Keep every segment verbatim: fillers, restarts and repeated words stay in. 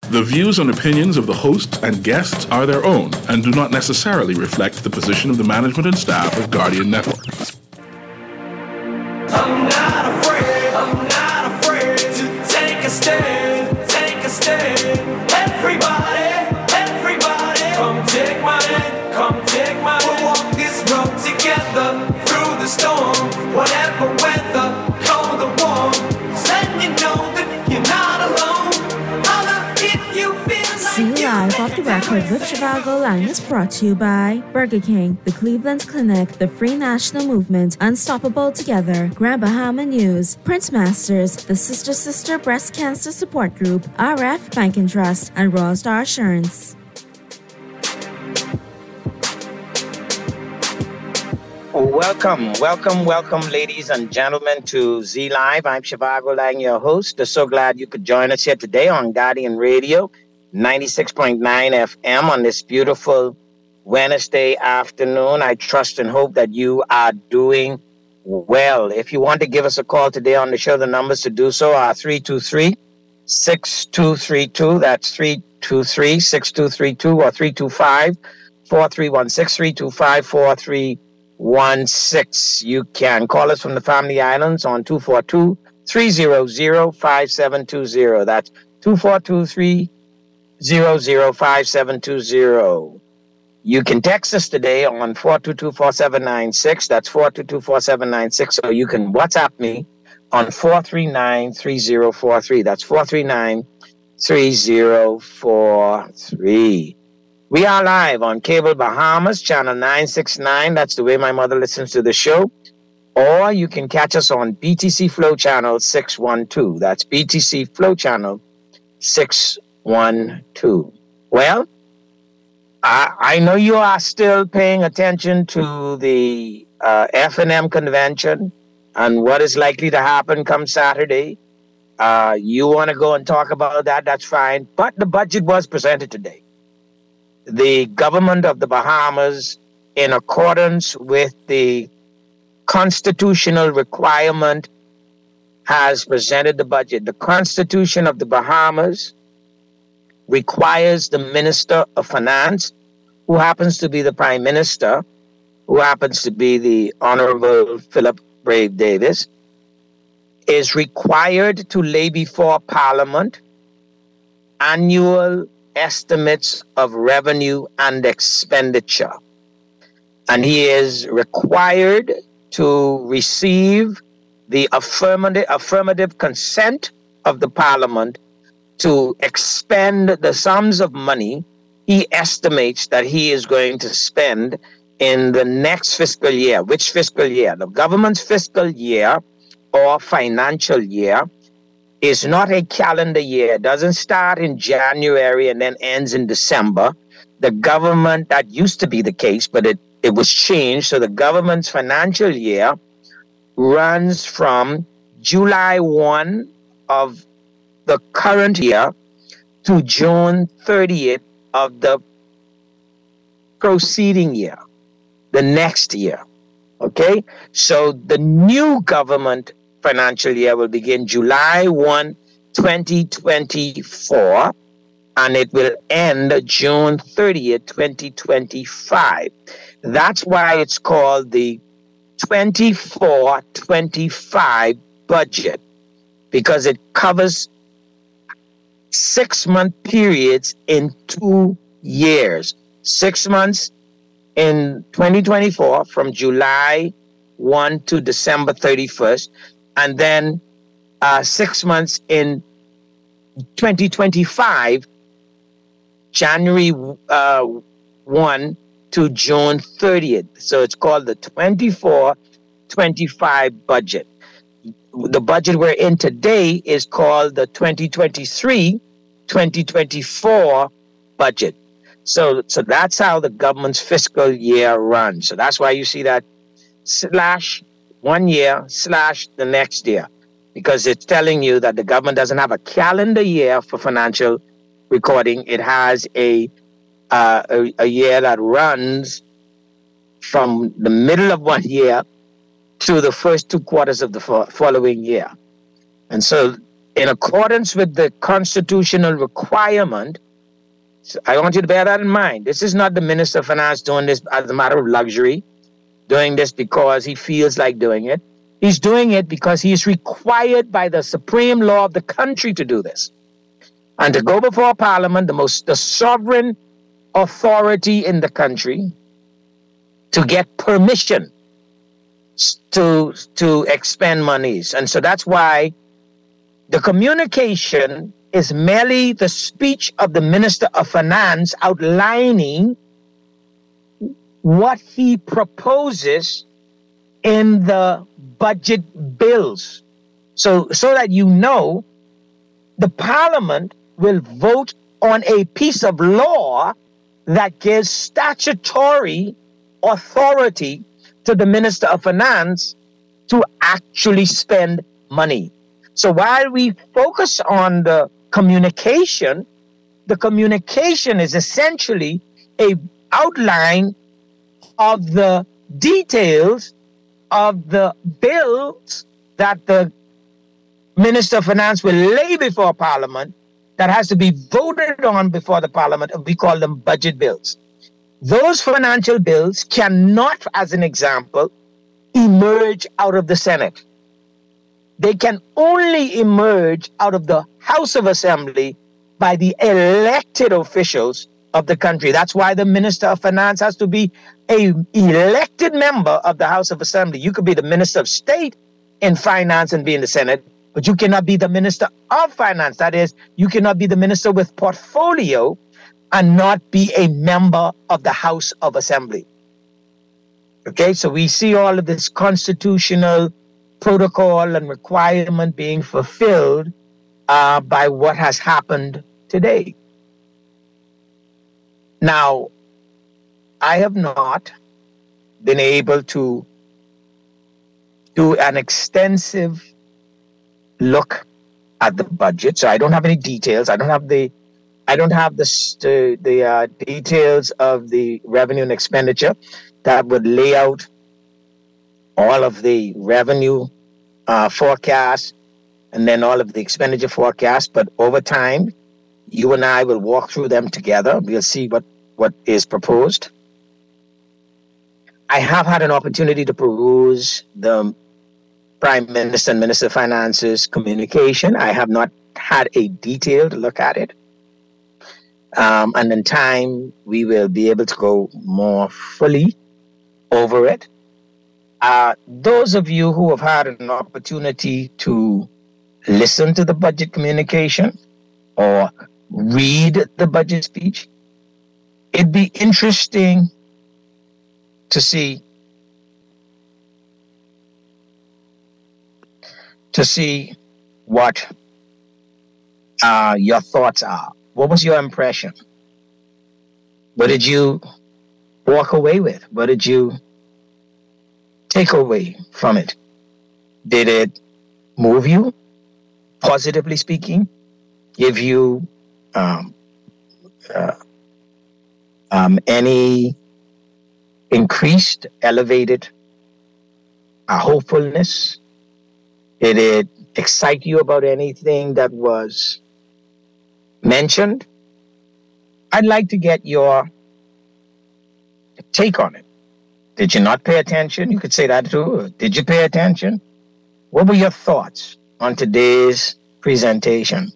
The views and opinions of the host and guests are their own and do not necessarily reflect the position of the management and staff of Guardian Network. I'm not afraid, I'm not afraid to take a stand, take a stand. Everybody, everybody, come take my hand, come take my hand. We'll walk this road together through the storm, whatever weather, cold or warm. Letting you know that you're not alone. Holla if you feel like See Live Off the Record with Chicago Lang is brought to you by Burger King, the Cleveland Clinic, the Free National Movement, Unstoppable Together, Grand Bahama News, Prince Masters, the Sister Sister Breast Cancer Support Group, R F Bank and Trust, and Royal Star Assurance. Welcome, welcome, welcome, ladies and gentlemen, to Z Live. I'm Shivago Lang, your host. So glad you could join us here today on Guardian Radio, ninety-six point nine F M on this beautiful Wednesday afternoon. I trust and hope that you are doing well. If you want to give us a call today on the show, the numbers to do so are three two three, six two three two. That's three two three, six two three two or three two five, four three one six, three two five, four three one six. You can call us from the Family Islands on two four two, three zero zero, five seven two zero. That's two four two, three zero zero, five seven two zero. You can text us today on four two two, four seven nine six. That's four two two, four seven nine six. Or you can WhatsApp me on four three nine, three zero four three. That's four three nine, three zero four three. We are live on Cable Bahamas, channel nine sixty-nine. That's the way my mother listens to the show. Or you can catch us on B T C Flow channel six one two. That's B T C Flow channel six one two. Well, I, I know you are still paying attention to the uh, F N M convention and what is likely to happen come Saturday. Uh, you want to go and talk about that, that's fine. But the budget was presented today. The government of the Bahamas, in accordance with the constitutional requirement, has presented the budget. The Constitution of the Bahamas requires the Minister of Finance, who happens to be the Prime Minister, who happens to be the Honorable Philip Brave Davis, is required to lay before Parliament annual estimates of revenue and expenditure. And he is required to receive the affirmative, affirmative consent of the Parliament to expend the sums of money he estimates that he is going to spend in the next fiscal year. Which fiscal year? The government's fiscal year or financial year is not a calendar year. It doesn't start in January and then ends in December. The government, that used to be the case, but it, it was changed. So the government's financial year runs from July first of the current year to June thirtieth of the proceeding year, the next year. Okay? So the new government financial year will begin July first, twenty twenty-four, and it will end June thirtieth, twenty twenty-five. That's why it's called the twenty-four twenty-five budget, because it covers six-month periods in two years. Six months in twenty twenty-four from July first to December thirty-first, and then uh, six months in twenty twenty-five, January uh, first to June thirtieth. So it's called the twenty-four twenty-five budget. The budget we're in today is called the twenty twenty-three twenty twenty-four budget. So, so that's how the government's fiscal year runs. So that's why you see that slash one year slash the next year, because it's telling you that the government doesn't have a calendar year for financial recording. It has a uh, a, a year that runs from the middle of one year to the first two quarters of the fo- following year. And so in accordance with the constitutional requirement, so I want you to bear that in mind. This is not the Minister of Finance doing this as a matter of luxury, doing this because he feels like doing it. He's doing it because he is required by the supreme law of the country to do this. And to go before Parliament, the most the sovereign authority in the country, to get permission to, to expend monies. And so that's why the communication is merely the speech of the Minister of Finance outlining what he proposes in the budget bills. So, so that you know, the Parliament will vote on a piece of law that gives statutory authority to the Minister of Finance to actually spend money. So while we focus on the communication, the communication is essentially a outline of the details of the bills that the Minister of Finance will lay before Parliament that has to be voted on before the Parliament. We call them budget bills. Those financial bills cannot, as an example, emerge out of the Senate. They can only emerge out of the House of Assembly by the elected officials of the country. That's why the Minister of Finance has to be an elected member of the House of Assembly. You could be the Minister of State in Finance and be in the Senate, but you cannot be the Minister of Finance. That is, you cannot be the minister with portfolio and not be a member of the House of Assembly. Okay, so we see all of this constitutional protocol and requirement being fulfilled uh, by what has happened today. Now, I have not been able to do an extensive look at the budget, so I don't have any details. I don't have the, I don't have the the, the uh, details of the revenue and expenditure that would lay out all of the revenue uh, forecasts and then all of the expenditure forecasts. But over time, you and I will walk through them together. We'll see what, what is proposed. I have had an opportunity to peruse the Prime Minister and Minister of Finance's communication. I have not had a detailed look at it. Um, and in time, we will be able to go more fully over it. Uh, those of you who have had an opportunity to listen to the budget communication or read the budget speech, it'd be interesting to see to see what uh, your thoughts are. What was your impression? What did you walk away with? What did you take away from it? Did it move you, positively speaking? Give you um, uh, um, any increased, elevated uh, hopefulness? Did it excite you about anything that was mentioned? I'd like to get your take on it. Did you not pay attention? You could say that too. Did you pay attention? What were your thoughts on today's presentation?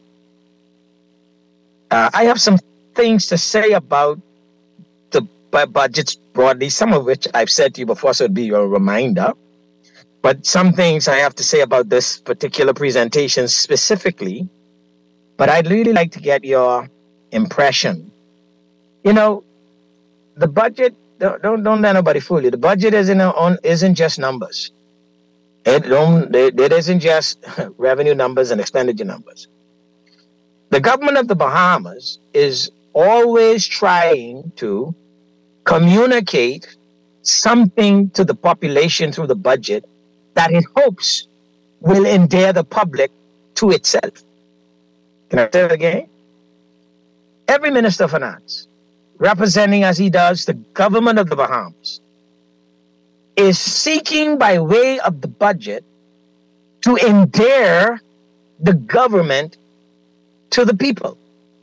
Uh, I have some things to say about the bu- budgets broadly, some of which I've said to you before, so it'd be your reminder. But some things I have to say about this particular presentation specifically. But I'd really like to get your impression. You know, the budget, don't don't, don't let nobody fool you. The budget isn't on isn't just numbers. It don't it, it isn't just revenue numbers and expenditure numbers. The government of the Bahamas is always trying to communicate something to the population through the budget that it hopes will endear the public to itself. Can I say it again? Every Minister of Finance, representing as he does the government of the Bahamas, is seeking by way of the budget to endear the government to the people.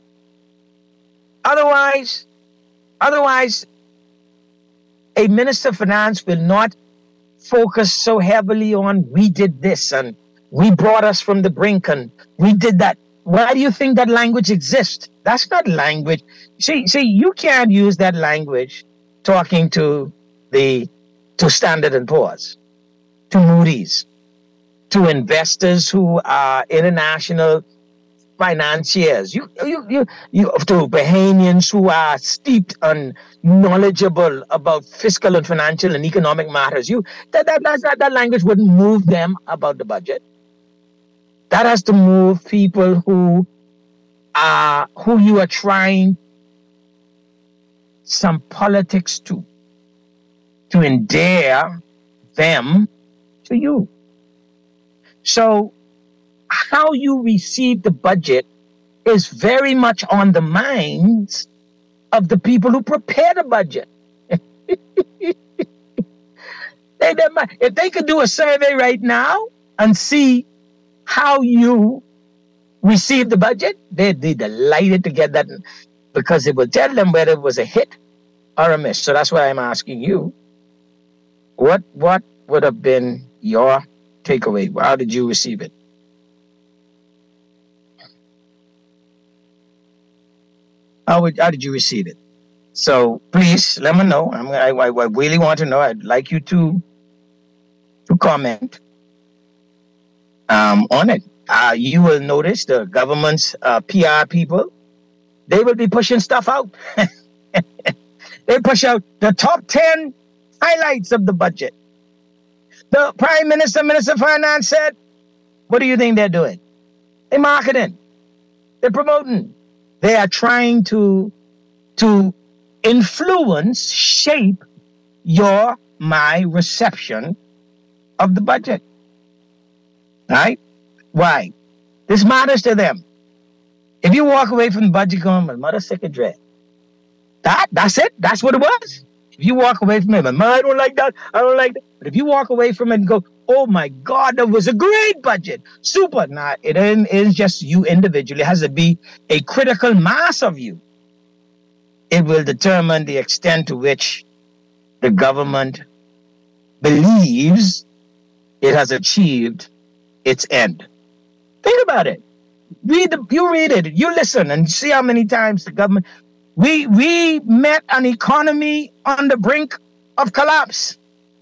Otherwise, otherwise, a minister of finance will not focus so heavily on we did this and we brought us from the brink and we did that. Why do you think that language exists? That's not language. See, see, you can't use that language talking to the to Standard and Poor's, to Moody's, to investors who are international financiers, you, you, you, you, to Bahamians who are steeped and knowledgeable about fiscal and financial and economic matters. You that that that, that language wouldn't move them about the budget. That has to move people who are who you are trying some politics to, to endear them to you. So how you receive the budget is very much on the minds of the people who prepare the budget. they, they, if they could do a survey right now and see how you receive the budget, they'd be delighted to get that because it will tell them whether it was a hit or a miss. So that's why I'm asking you, what what would have been your takeaway? How did you receive it? How, would, how did you receive it? So please let me know. I'm, I, I, I really want to know. I'd like you to, to comment um, on it. Uh, you will notice the government's uh, P R people, they will be pushing stuff out. They push out the top ten highlights of the budget. The Prime Minister, Minister of Finance said, what do you think they're doing? They're marketing. They're promoting. They are trying to, to influence, shape your, my reception of the budget. Right? Why? This matters to them. If you walk away from the budget going, my mother's sick of dread. That, that's it. That's what it was. If you walk away from it, my mother, I don't like that. I don't like that. But if you walk away from it and go, oh my God, that was a great budget. Super. Nah, it isn't just you individually. It has to be a critical mass of you. It will determine the extent to which the government believes it has achieved its end. Think about it. Read the, you read it, you listen and see how many times the government, we, we met an economy on the brink of collapse.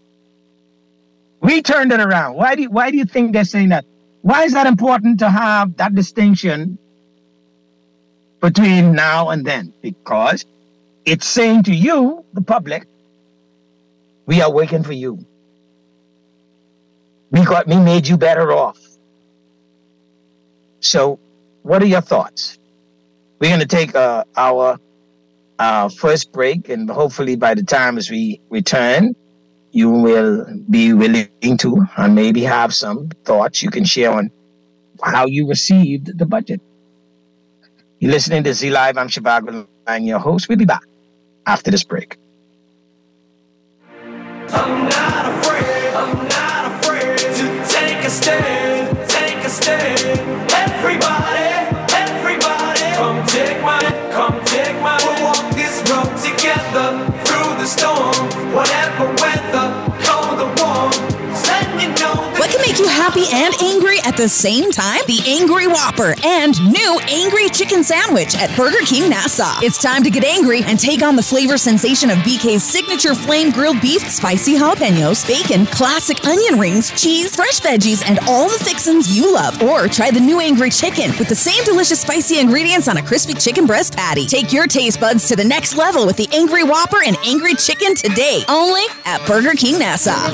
We turned it around. Why do you, why do you think they're saying that? Why is that important to have that distinction between now and then? Because it's saying to you, the public, we are working for you. We got, we made you better off. So what are your thoughts? We're going to take uh, our uh, first break, and hopefully by the time as we return, you will be willing to and maybe have some thoughts you can share on how you received the budget. You're listening to Z Live. I'm Shivago, and your host. We'll be back after this break. I'm not afraid, I'm not afraid to take a stand, take a stand. Everybody, everybody, come take my, come take my. We'll walk this road together through the storm, whatever weather, cold or warm. Let you know. What can make you happy and angry at the same time? The Angry Whopper and new Angry Chicken Sandwich at Burger King Nassau. It's time to get angry and take on the flavor sensation of B K's signature flame grilled beef, spicy jalapenos, bacon, classic onion rings, cheese, fresh veggies, and all the fixins you love. Or try the new Angry Chicken with the same delicious spicy ingredients on a crispy chicken breast patty. Take your taste buds to the next level with the Angry Whopper and Angry Chicken today, only at Burger King Nassau.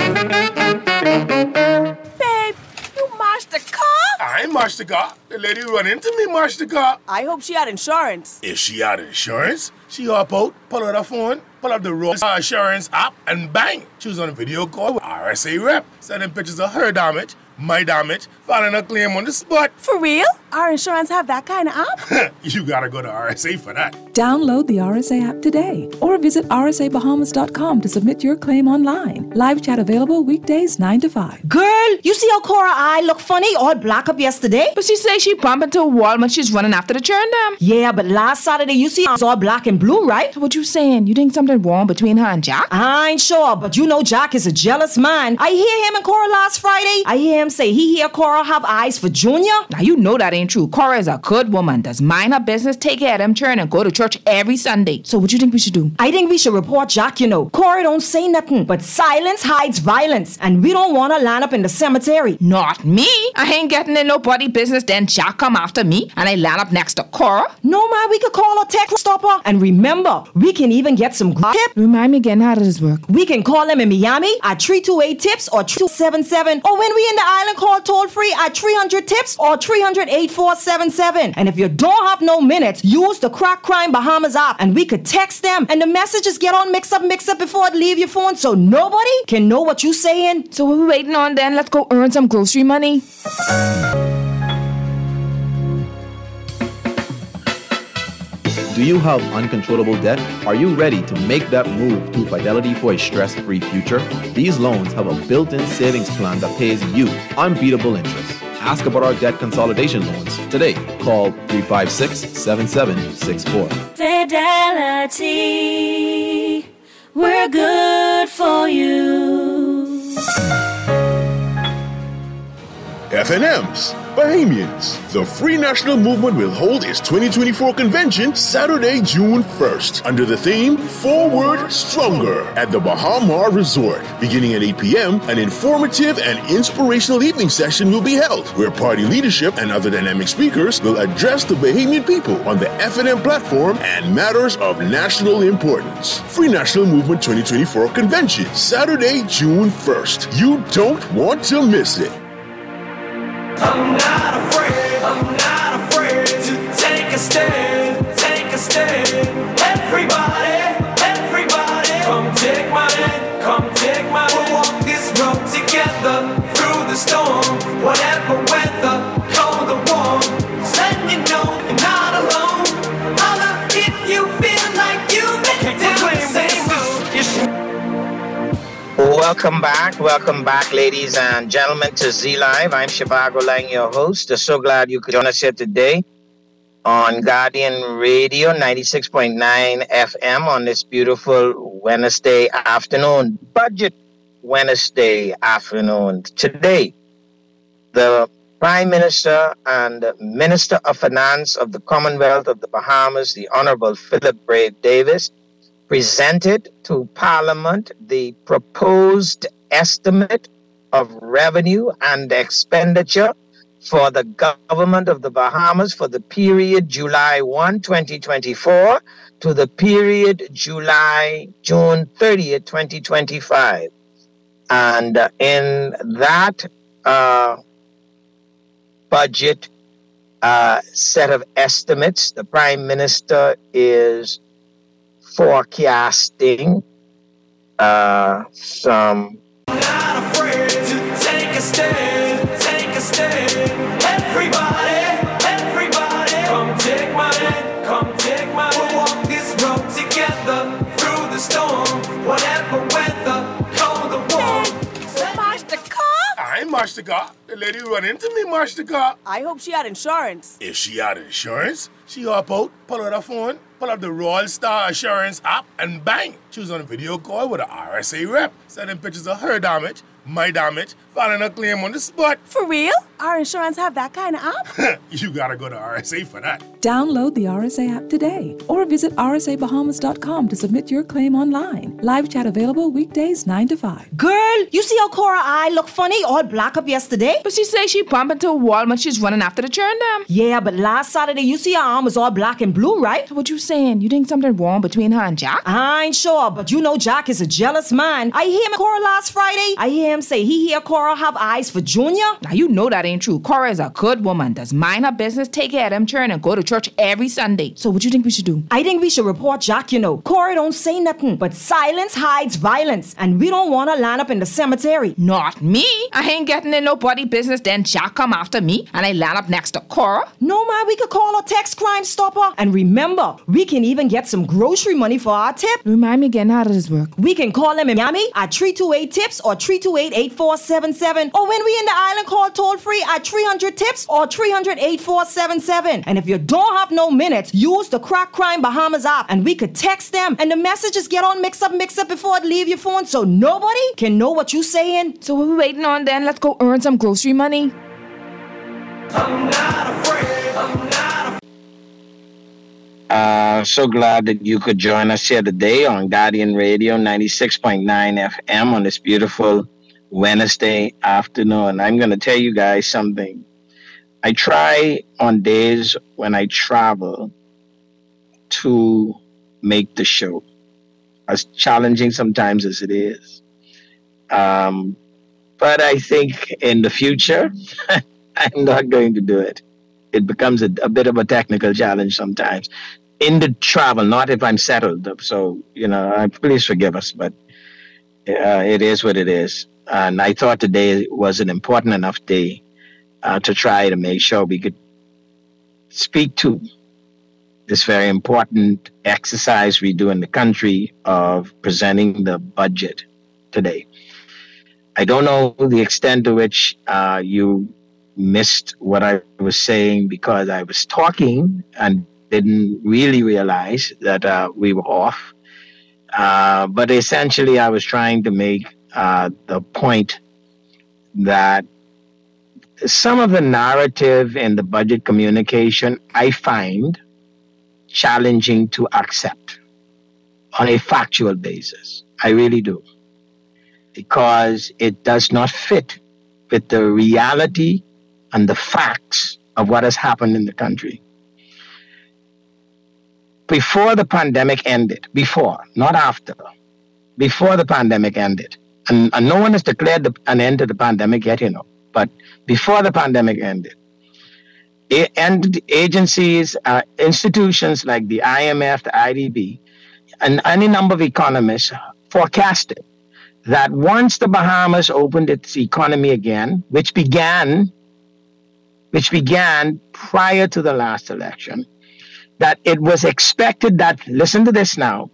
Babe, you mashed the car? I ain't mashed the car. The lady who run into me mashed the car. I hope she had insurance. If she had insurance, she hop out, pull out her phone, pull up the road insurance app, and bang, she was on a video call with R S A rep, sending pictures of her damage, my damage, filing a claim on the spot. For real? Our insurance have that kind of app? You gotta go to R S A for that. Download the R S A app today or visit r s a bahamas dot com to submit your claim online. Live chat available weekdays nine to five. Girl, you see how Cora eye look funny all black up yesterday? But she say she bumped into a wall when she's running after the churn dam. Yeah, but last Saturday you see I was all black and blue, right? So what you saying? You think something wrong between her and Jack? I ain't sure, but you know Jack is a jealous man. I hear him and Cora last Friday. I hear him say he hear Cora have eyes for Junior. Now you know that ain't true. Cora is a good woman. Does mind her business, take care of them churn, and go to church every Sunday. So what you think we should do? I think we should report Jack, you know. Cora don't say nothing, but silence hides violence, and we don't want to line up in the cemetery. Not me. I ain't getting in nobody business. Then Jack come after me, and I line up next to Cora. No, man, we could call a text stopper. And remember, we can even get some tip. Remind me again, how does this work? We can call them in Miami at three two eight tips or two seven seven, or when we in the island, call toll free at three hundred tips or three hundred eight four seven seven. And if you don't have no minutes, use the Crack Crime Bahamas app, and we could text them, and the messages get on mix up, mix up before it leave your phone, so nobody can know what you saying. So what we waiting on then? Let's go earn some grocery money. Do you have uncontrollable debt? Are you ready to make that move to Fidelity for a stress-free future? These loans have a built-in savings plan that pays you unbeatable interest. Ask about our debt consolidation loans today. Call three five six, seven seven six four. Fidelity, we're good for you. F N Ms, Bahamians. The Free National Movement will hold its twenty twenty-four convention Saturday, June first, under the theme Forward Stronger at the Bahama Resort. Beginning at eight p.m., an informative and inspirational evening session will be held, where party leadership and other dynamic speakers will address the Bahamian people on the F N M platform and matters of national importance. Free National Movement twenty twenty-four convention, Saturday, June first. You don't want to miss it. I'm not afraid, I'm not afraid to take a stand, take a stand. Everybody, everybody, come take my hand, come take my hand. We'll walk this road together through the storm, whatever weather, cold or warm. Just letting you know you're not alone. Holler if you feel like you've been down the same road. Welcome back, welcome back, ladies and gentlemen, to Z Live. I'm Shivago Lang, your host. I'm so glad you could join us here today on Guardian Radio ninety-six point nine F M on this beautiful Wednesday afternoon, Budget Wednesday afternoon. Today, the Prime Minister and Minister of Finance of the Commonwealth of the Bahamas, the Honorable Philip Brave Davis, presented to Parliament the proposed estimate of revenue and expenditure for the government of the Bahamas for the period July first, twenty twenty-four to the period July, June thirtieth, twenty twenty-five. And uh, in that uh, budget uh, set of estimates, the Prime Minister is forecasting uh, some. I'm not afraid to take a stand, take a stand. Everybody, everybody, come take my hand, come take my hand. We'll walk this road together through the storm, whatever weather, cold or warm. March the car? I ain't marched the car. The lady run into me, marched the car. I hope she had insurance. If she had insurance, she hop out, pull out her phone, pull up the Royal Star Assurance app, and bang, she was on a video call with an R S A rep, sending pictures of her damage, my damage, filing a claim on the spot. For real? Our insurance have that kind of app? You gotta go to R S A for that. Download the R S A app today or visit r s a bahamas dot com to submit your claim online. Live chat available weekdays nine to five. Girl, you see how Cora eye look funny all black up yesterday? But she say she bumped into a wall when she's running after the churn dam. Yeah, but last Saturday you see her arm was all black and blue, right? So what you saying? You think something wrong between her and Jack? I ain't sure, but you know Jack is a jealous man. I hear him Cora last Friday. I hear him say he hear Cora have eyes for Junior. Now you know that that ain't true. Cora is a good woman, does mind her business, take care of them children, and go to church every Sunday. So what do you think we should do? I think we should report Jack, you know. Cora don't say nothing, but silence hides violence, and we don't want to line up in the cemetery. Not me. I ain't getting in nobody business, then Jack come after me, and I line up next to Cora. No, man, we could call a text Crime Stopper. And remember, we can even get some grocery money for our tip. Remind me again, how does this work? We can call them in Miami at three two eight tips or three two eight, eight four seven seven. Or when we in the island, call toll free at three hundred tips or three hundred, eight four seven seven. And if you don't have no minutes, use the Crack Crime Bahamas app and we could text them and the messages get on mix up, mix up before it leave your phone so nobody can know what you saying. So what we waiting on then? Let's go earn some grocery money. I'm not afraid. I'm not afraid. Uh, so glad that you could join us here today on Guardian Radio ninety-six point nine F M on this beautiful Wednesday afternoon. I'm going to tell you guys something. I try on days when I travel to make the show, as challenging sometimes as it is. Um, but I think in the future, I'm not going to do it. It becomes a, a bit of a technical challenge sometimes in the travel, not if I'm settled. So, you know, please forgive us, but uh, it is what it is. And I thought today was an important enough day uh, to try to make sure we could speak to this very important exercise we do in the country of presenting the budget today. I don't know the extent to which uh, you missed what I was saying because I was talking and didn't really realize that uh, we were off. Uh, but essentially, I was trying to make uh, the point that some of the narrative in the budget communication I find challenging to accept on a factual basis. I really do. Because it does not fit with the reality and the facts of what has happened in the country. Before the pandemic ended, before, not after, before the pandemic ended, and, and no one has declared the, an end to the pandemic yet, you know, but before the pandemic ended, a, and agencies, uh, institutions like the I M F, the I D B, and any number of economists forecasted that once the Bahamas opened its economy again, which began, which began prior to the last election, that it was expected that, listen to this now,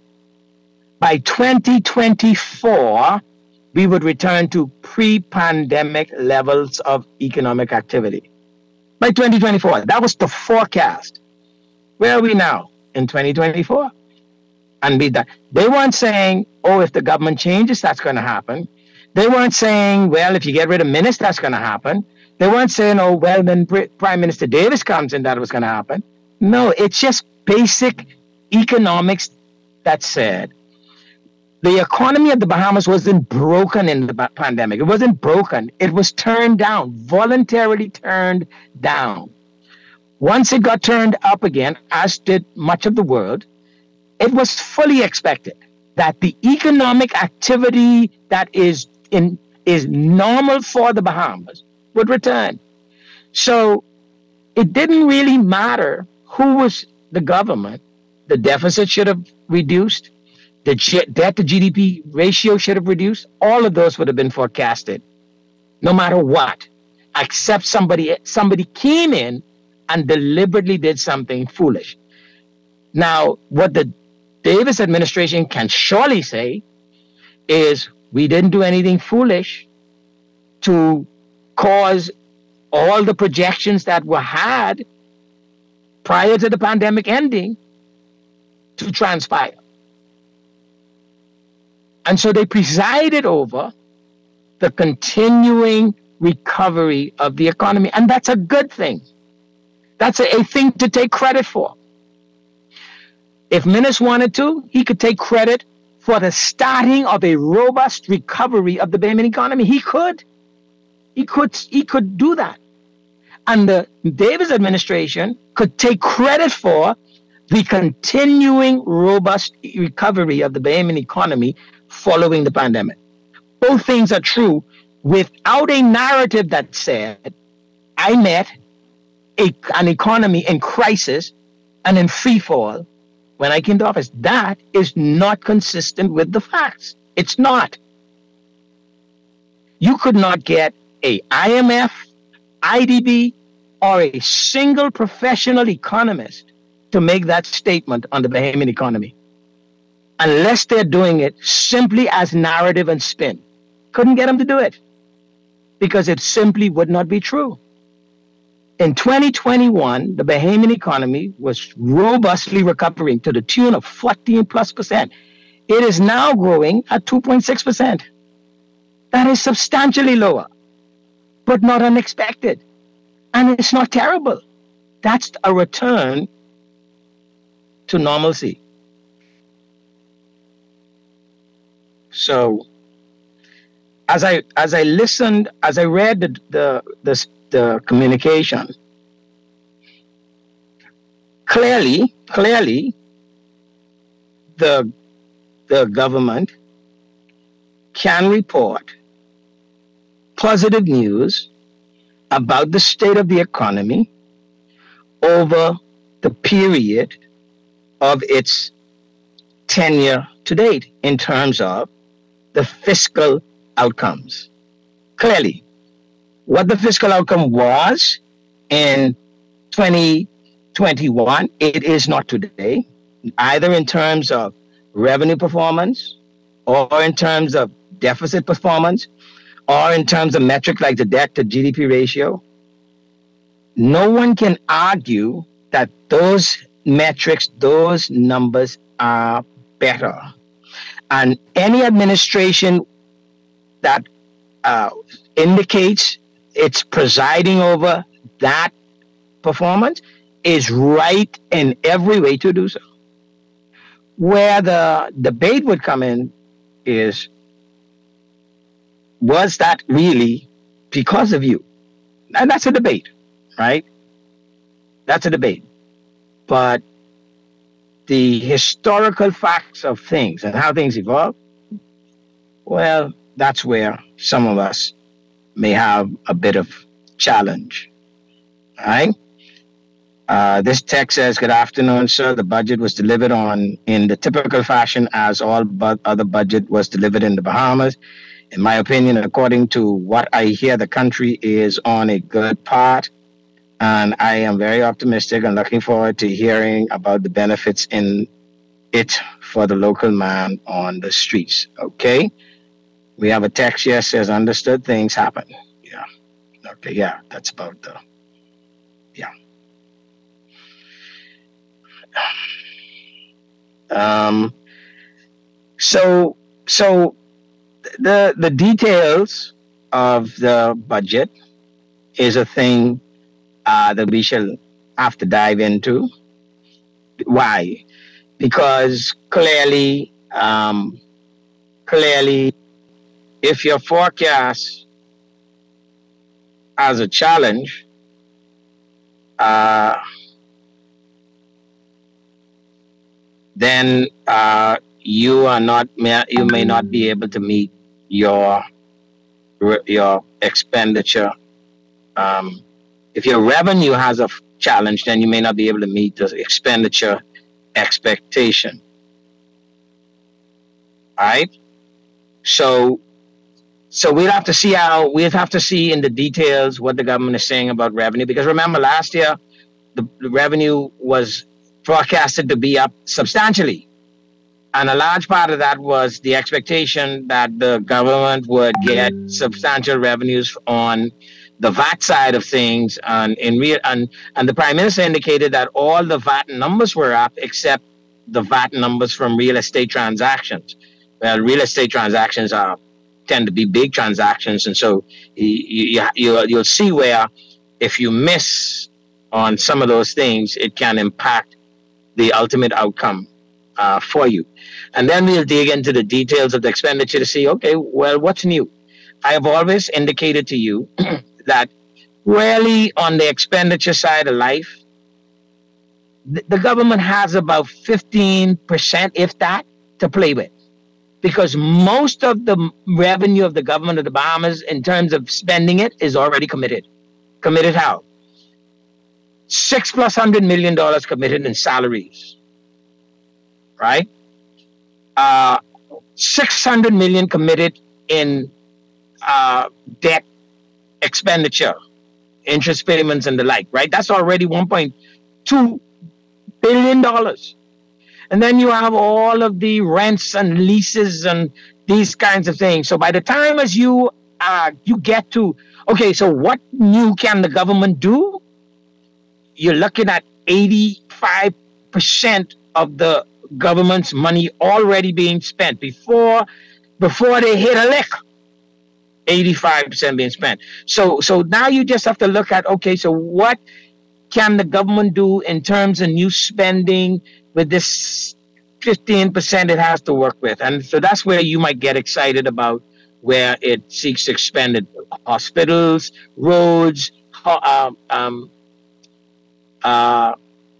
by twenty twenty-four, we would return to pre-pandemic levels of economic activity. By twenty twenty-four, that was the forecast. Where are we now in twenty twenty-four? And be that they weren't saying, oh, if the government changes, that's going to happen. They weren't saying, well, if you get rid of minutes, that's going to happen. They weren't saying, oh, well, when Prime Minister Davis comes in, that was going to happen. No, it's just basic economics that said the economy of the Bahamas wasn't broken in the pandemic. It wasn't broken. It was turned down, voluntarily turned down. Once it got turned up again, as did much of the world, it was fully expected that the economic activity that is in is normal for the Bahamas would return. So it didn't really matter who was the government. The deficit should have reduced. The debt to G D P ratio should have reduced. All of those would have been forecasted, no matter what, except somebody somebody came in and deliberately did something foolish. Now, what the Davis administration can surely say is we didn't do anything foolish to cause all the projections that were had prior to the pandemic ending to transpire. And so they presided over the continuing recovery of the economy. And that's a good thing. That's a, a thing to take credit for. If Minnis wanted to, he could take credit for the starting of a robust recovery of the Bahamian economy. He could. He could, he could do that. And the Davis administration could take credit for the continuing robust recovery of the Bahamian economy following the pandemic. Both things are true without a narrative that said I met a, an economy in crisis and in free fall when I came to office. That is not consistent with the facts. It's not. You could not get a I M F, I D B, or a single professional economist to make that statement on the Bahamian economy, unless they're doing it simply as narrative and spin. Couldn't get them to do it because it simply would not be true. In twenty twenty-one, the Bahamian economy was robustly recovering to the tune of fourteen plus percent. It is now growing at two point six percent. That is substantially lower, but not unexpected. And it's not terrible. That's a return to normalcy. So as I as I listened, as I read the the the, the communication, clearly, clearly the the government can report positive news about the state of the economy over the period of its tenure to date in terms of the fiscal outcomes. Clearly, what the fiscal outcome was in twenty twenty-one, it is not today, either in terms of revenue performance or in terms of deficit performance or in terms of metrics like the debt to G D P ratio. No one can argue that those metrics, those numbers are better. And any administration that uh, indicates it's presiding over that performance is right in every way to do so. Where the debate would come in is, was that really because of you? And that's a debate, right? That's a debate. But the historical facts of things and how things evolve, well, that's where some of us may have a bit of challenge, right? Uh, this text says, good afternoon, sir. The budget was delivered on in the typical fashion as all but other budget was delivered in the Bahamas. In my opinion, according to what I hear, the country is on a good path. And I am very optimistic and looking forward to hearing about the benefits in it for the local man on the streets. Okay? We have a text here that says, understood, things happen. Yeah. Okay, yeah, that's about the, yeah. Um, so, so the the details of the budget is a thing uh, that we shall have to dive into. Why? Because clearly, um, clearly, if your forecast has a challenge, uh, then uh, you are not you may not be able to meet your your expenditure. Um, if your revenue has a challenge, then you may not be able to meet the expenditure expectation. All right. So, so we'll have to see how we'll have to see in the details what the government is saying about revenue. Because remember, last year the, the revenue was forecasted to be up substantially. And a large part of that was the expectation that the government would get substantial revenues on the V A T side of things. And in real, and, and the Prime Minister indicated that all the V A T numbers were up except the V A T numbers from real estate transactions. Well, real estate transactions are tend to be big transactions. And so you, you, you'll see where if you miss on some of those things, it can impact the ultimate outcome uh, for you. And then we'll dig into the details of the expenditure to see, okay, well, what's new? I have always indicated to you that really on the expenditure side of life, the, the government has about fifteen percent, if that, to play with. Because most of the revenue of the government of the Bahamas in terms of spending it is already committed. Committed how? Six plus hundred million dollars committed in salaries, right? Uh, six hundred million committed in uh, debt expenditure, interest payments and the like, right? That's already one point two billion dollars. And then you have all of the rents and leases and these kinds of things. So by the time as you uh, you get to, okay, so what new can the government do? You're looking at eighty-five percent of the government's money already being spent before before they hit a lick. eighty-five percent being spent. So so now you just have to look at, okay, so what can the government do in terms of new spending with this fifteen percent it has to work with? And so that's where you might get excited about where it seeks to expand it. Hospitals, roads, um, um, uh,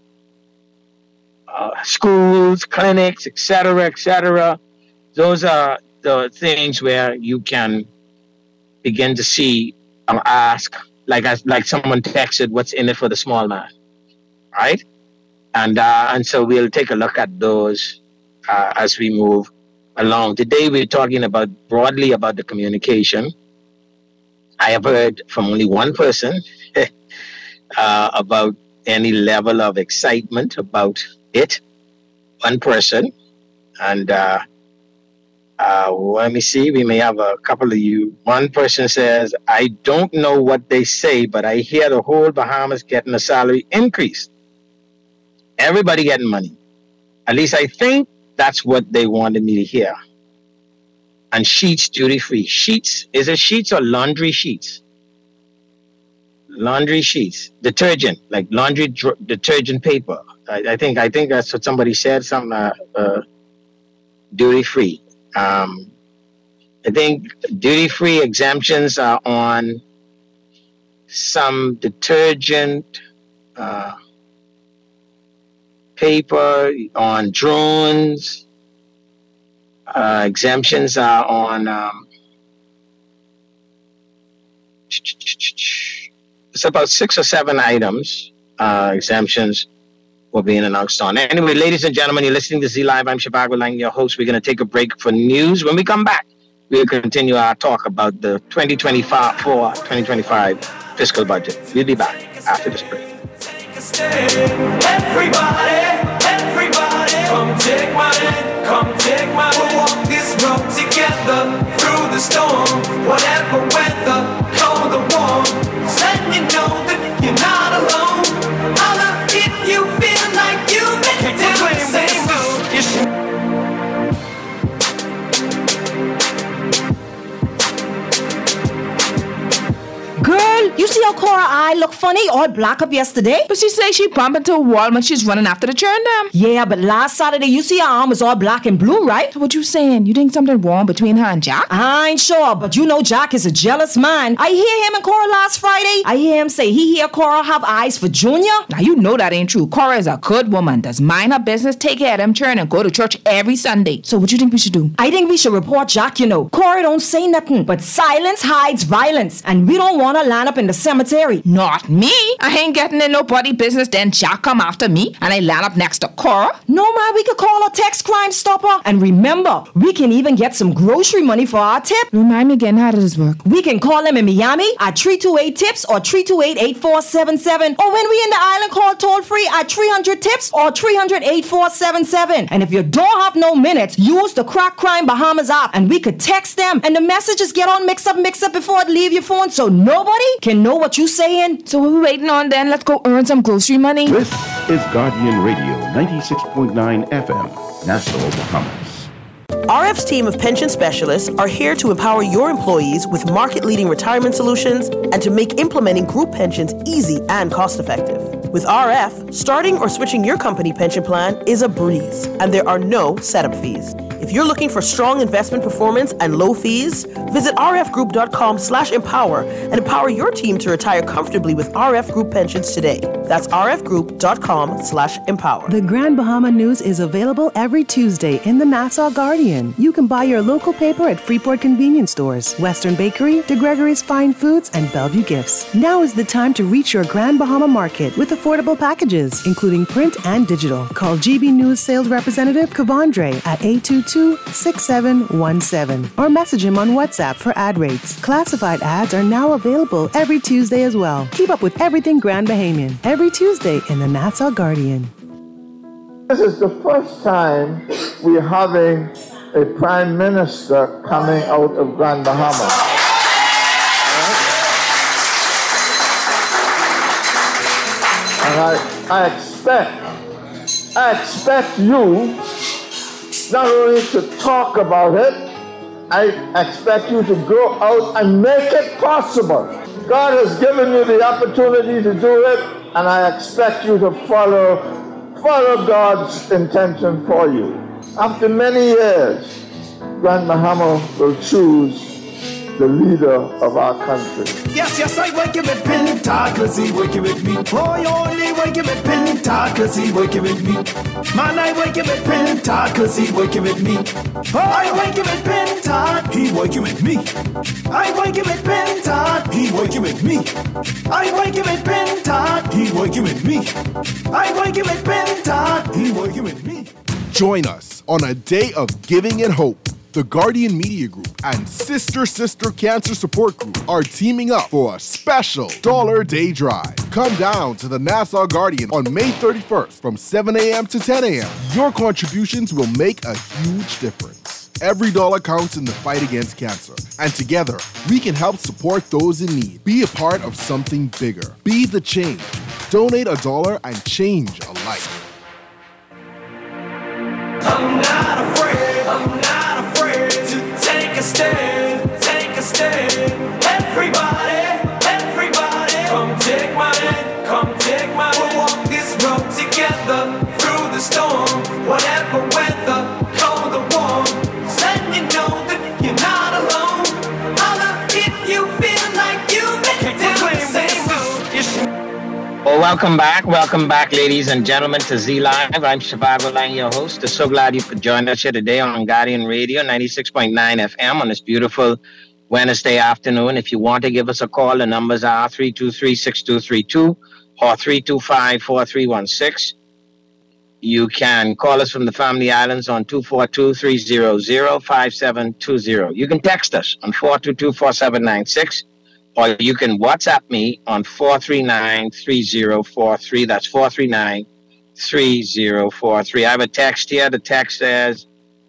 uh, schools, clinics, et cetera, et cetera. Those are the things where you can begin to see or ask, like as like someone texted, what's in it for the small man, right? And uh, and so we'll take a look at those uh, as we move along. Today we're talking about broadly about the communication. I have heard from only one person uh, about any level of excitement about it. One person, and uh, uh, let me see. We may have a couple of you. One person says, "I don't know what they say, but I hear the whole Bahamas getting a salary increase. Everybody getting money. At least I think that's what they wanted me to hear. And sheets duty free. Sheets, is it sheets or laundry sheets? Laundry sheets. Detergent, like laundry dr- detergent paper. I, I think I think that's what somebody said. Some uh, uh, duty free. Um, I think duty free exemptions are on some detergent. Uh, paper, on drones. Uh, exemptions are on um, it's about six or seven items. Uh, exemptions were being announced on. Anyway, ladies and gentlemen, you're listening to Z Live. I'm Shivago Lang, your host. We're going to take a break for news. When we come back, we'll continue our talk about the twenty twenty-five twenty twenty-five fiscal budget. We'll be back after this break. Everybody, everybody, come take my hand, come take my hand. We'll walk this road together through the storm, whatever weather, cold or warm. Let you know that you're not alone. Holla if you feel like you've been down the same road. You should. Girl, you see how Cora eye look funny, all black up yesterday? But she say she bump into a wall when she's running after the churn dam. Yeah, but last Saturday you see her arm was all black and blue, right? So what you saying? You think something wrong between her and Jack? I ain't sure, but you know Jack is a jealous man. I hear him and Cora last Friday. I hear him say he hear Cora have eyes for Junior. Now you know that ain't true. Cora is a good woman, does mind her business, take care of them churn, and go to church every Sunday. So what you think we should do? I think we should report Jack, you know. Cora don't say nothing, but silence hides violence, and we don't want to line up in the cemetery. Not me. I ain't getting in nobody business. Then Jack come after me and I land up next to Cora. No, man, we could call a text Crime Stopper. And remember, we can even get some grocery money for our tip. Remind me again, how does this work? We can call them in Miami at three two eight tips or three two eight, eight four seven seven. Or when we in the island, call toll free at three hundred tips or three hundred, eight four seven seven. And if you don't have no minutes, use the Crack Crime Bahamas app and we could text them and the messages get on mix up, mix up before it leave your phone so nobody can know what you saying. So what we waiting on then? Let's go earn some grocery money. This is Guardian Radio ninety-six point nine F M, Nassau, Bahamas. R F's team of pension specialists are here to empower your employees with market-leading retirement solutions and to make implementing group pensions easy and cost-effective. With R F, starting or switching your company pension plan is a breeze, and there are no setup fees. If you're looking for strong investment performance and low fees, visit rfgroup.com slash empower and empower your team to retire comfortably with R F Group Pensions today. That's rfgroup.com slash empower. The Grand Bahama News is available every Tuesday in the Nassau Guardian. You can buy your local paper at Freeport convenience stores, Western Bakery, DeGregory's Fine Foods, and Bellevue Gifts. Now is the time to reach your Grand Bahama market with affordable packages, including print and digital. Call G B News sales representative Kavandre at eight two two, six seven one seven or message him on WhatsApp for ad rates. Classified ads are now available every Tuesday as well. Keep up with everything Grand Bahamian every Tuesday in the Nassau Guardian. This is the first time we're having a prime minister coming out of Grand Bahama. And I, I expect, I expect you not only to talk about it, I expect you to go out and make it possible. God has given you the opportunity to do it, and I expect you to follow, follow God's intention for you. After many years, Grand Bahama will choose the leader of our country. Yes, yes, I working with Pinta, cause he working with me. Boy, only working with Pinta, cause he working with me. Man, I working with Pinta, cause he working with me. Boy, I working with Pinta, he working with me. I working with Pinta, he working with me. I working with Pinta, he working with me. I working with Pinta, he working with me. Join us on a day of giving and hope. The Guardian Media Group and Sister Sister Cancer Support Group are teaming up for a special Dollar Day Drive. Come down to the Nassau Guardian on May thirty-first from seven a.m. to ten a.m. Your contributions will make a huge difference. Every dollar counts in the fight against cancer, and together we can help support those in need. Be a part of something bigger. Be the change. Donate a dollar and change a life. I'm not afraid, I'm not afraid to take a stand, take a stand. Everybody, everybody, come take my hand, come take my hand. We'll walk this road together through the storm, whatever weather, cold or warm. So let you know that you're not alone. Holla if you feel like you make it the same road. Well, welcome back. Welcome back, ladies and gentlemen, to Z Live. I'm Shivago Lang, your host. I'm so glad you could join us here today on Guardian Radio, ninety-six point nine F M on this beautiful Wednesday afternoon. If you want to give us a call, the numbers are three two three, six two three two or three two five, four three one six. You can call us from the Family Islands on two four two, three zero zero, five seven two zero. You can text us on four two two, four seven nine six. Or you can WhatsApp me on four three nine, three zero four three. That's four three nine, three zero four three. I have a text here. The text says,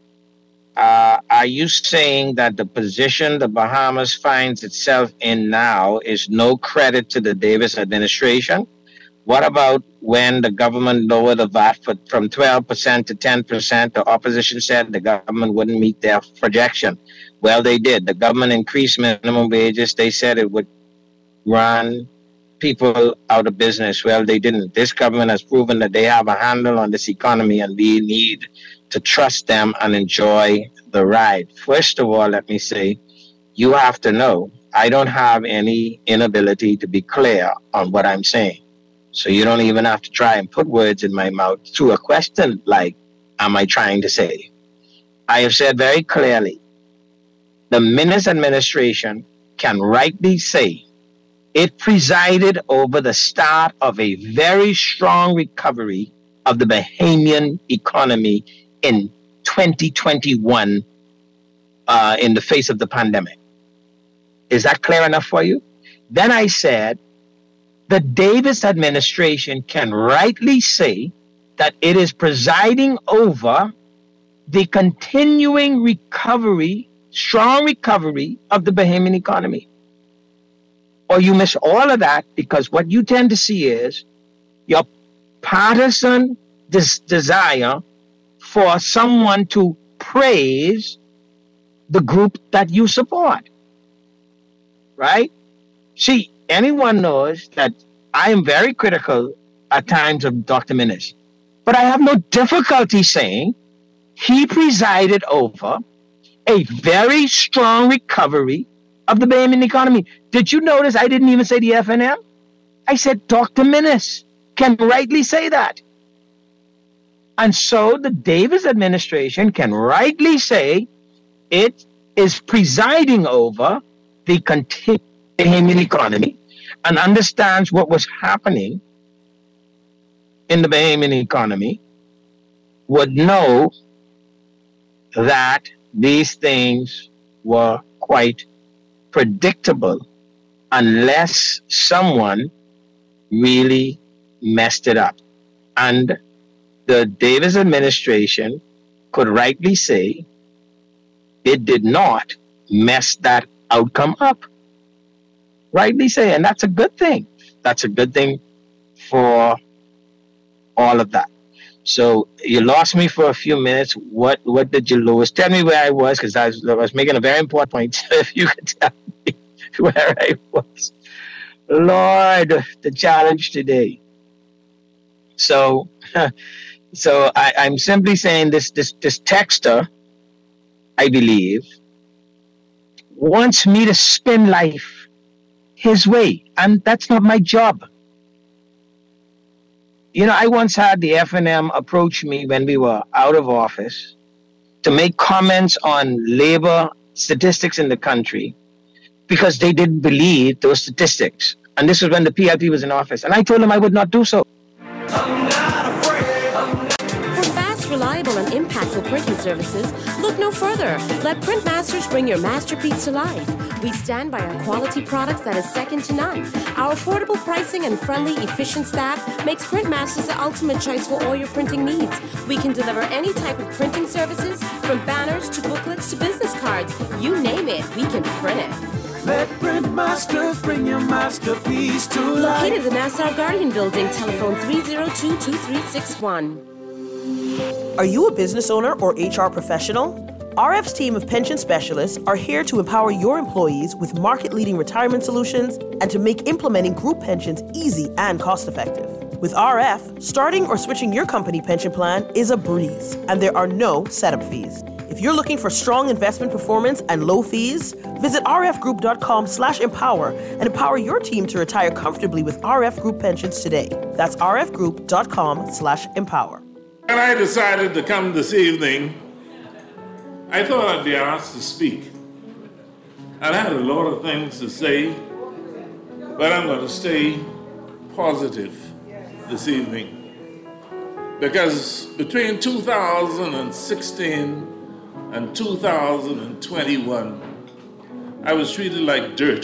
uh, are you saying that the position the Bahamas finds itself in now is no credit to the Davis administration? What about when the government lowered the V A T for, from twelve percent to ten percent? The opposition said the government wouldn't meet their projection. Well, they did. The government increased minimum wages. They said it would run people out of business. Well, they didn't. This government has proven that they have a handle on this economy, and we need to trust them and enjoy the ride. First of all, let me say, you have to know, I don't have any inability to be clear on what I'm saying. So you don't even have to try and put words in my mouth through a question like, am I trying to say? I have said very clearly, the Minnis administration can rightly say it presided over the start of a very strong recovery of the Bahamian economy in twenty twenty-one uh, in the face of the pandemic. Is that clear enough for you? Then I said, the Davis administration can rightly say that it is presiding over the continuing recovery, strong recovery of the Bahamian economy. Or you miss all of that because what you tend to see is your partisan des- desire for someone to praise the group that you support. Right? See, anyone knows that I am very critical at times of Doctor Minnis, but I have no difficulty saying he presided over a very strong recovery of the Bahamian economy. Did you notice I didn't even say the F N M? I said Doctor Minnis can rightly say that. And so the Davis administration can rightly say it is presiding over the continuing Bahamian economy and understands what was happening in the Bahamian economy, would know that these things were quite predictable unless someone really messed it up. And the Davis administration could rightly say it did not mess that outcome up. Rightly say, and that's a good thing. That's a good thing for all of that. So you lost me for a few minutes. What what did you lose? Tell me where I was, because I was, I was making a very important point. If you could tell me where I was. Lord, the challenge today. So, so I, I'm simply saying this, this, this texter, I believe, wants me to spin life his way, and that's not my job. You know, I once had the F N M approach me when we were out of office to make comments on labor statistics in the country because they didn't believe those statistics. And this was when the P L P was in office. And I told them I would not do so. For fast, reliable, and impactful printing services, look no further. Let Printmasters bring your masterpiece to life. We stand by our quality products that is second to none. Our affordable pricing and friendly, efficient staff makes Printmasters the ultimate choice for all your printing needs. We can deliver any type of printing services, from banners to booklets to business cards. You name it, we can print it. Let Printmasters bring your masterpiece to life. Located in the Nassau Guardian Building, telephone three oh two, two three six one. Are you a business owner or H R professional? R F's team of pension specialists are here to empower your employees with market-leading retirement solutions and to make implementing group pensions easy and cost-effective. With R F, starting or switching your company pension plan is a breeze, and there are no setup fees. If you're looking for strong investment performance and low fees, visit rfgroup.com slash empower and empower your team to retire comfortably with R F Group Pensions today. That's rfgroup.com slash empower. When I decided to come this evening, I thought I'd be asked to speak. And I had a lot of things to say, but I'm going to stay positive this evening. Because between two thousand sixteen and two thousand twenty-one, I was treated like dirt.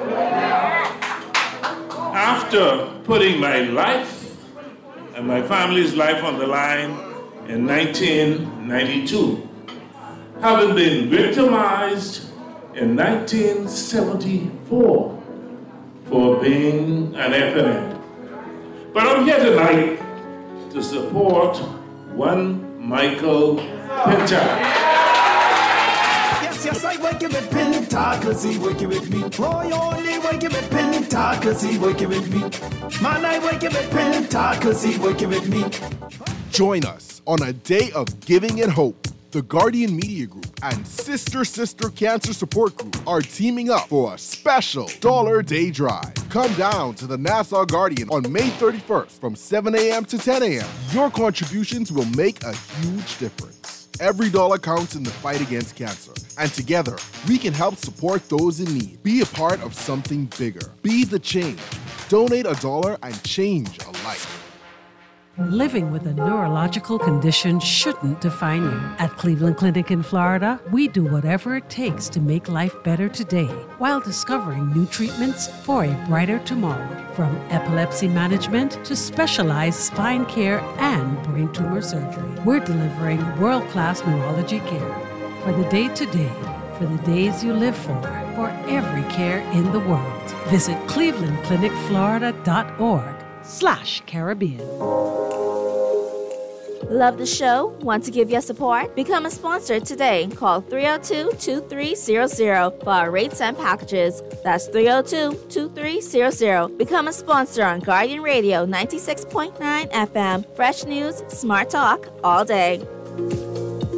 After putting my life and my family's life on the line in nineteen ninety-two, having been victimized in nineteen seventy-four for being an F N M. But I'm here tonight to support one Michael Pinter. Yes, yes, I working with Pinter, cause he working with me. Roy only working with Pinter, cause he working with me. Man, I working with Pinter, cause he working with me. Join us on a day of giving and hope. The Guardian Media Group and Sister Sister Cancer Support Group are teaming up for a special Dollar Day Drive. Come down to the Nassau Guardian on May thirty-first from seven a.m. to ten a.m. Your contributions will make a huge difference. Every dollar counts in the fight against cancer. And together, we can help support those in need. Be a part of something bigger. Be the change. Donate a dollar and change a life. Living with a neurological condition shouldn't define you. At Cleveland Clinic in Florida, we do whatever it takes to make life better today while discovering new treatments for a brighter tomorrow. From epilepsy management to specialized spine care and brain tumor surgery, we're delivering world-class neurology care for the day-to-day, for the days you live for, for every care in the world. Visit cleveland clinic florida dot org slash Caribbean. Love the show? Want to give your support? Become a sponsor today. Call three oh two, two three zero zero for our rates and packages. That's three oh two, two three zero zero. Become a sponsor on Guardian Radio ninety-six point nine F M. Fresh news, smart talk, all day.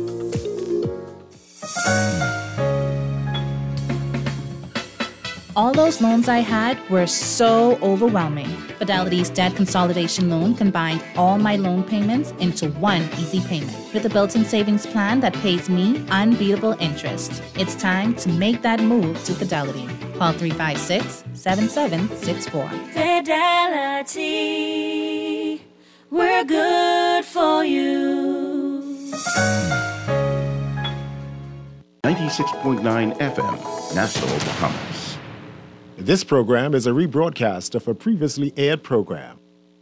those loans I had were so overwhelming. Fidelity's debt consolidation loan combined all my loan payments into one easy payment with a built-in savings plan that pays me unbeatable interest. It's time to make that move to Fidelity. Call three five six, seven seven six four. Fidelity, we're good for you. ninety-six point nine F M, Nassau, Bahamas. This program is a rebroadcast of a previously aired program.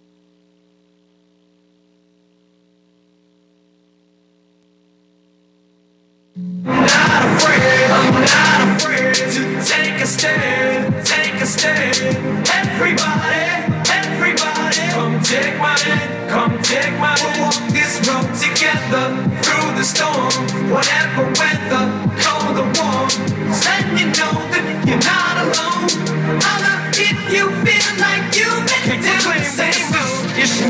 I'm not afraid to take a stand, take a stand. Everybody, everybody, come take my hand, come take my hand. We'll walk this road together through the storm, whatever weather, cold or warm. Let you know that you're not alone. Holla if you feel like you've been down the same road.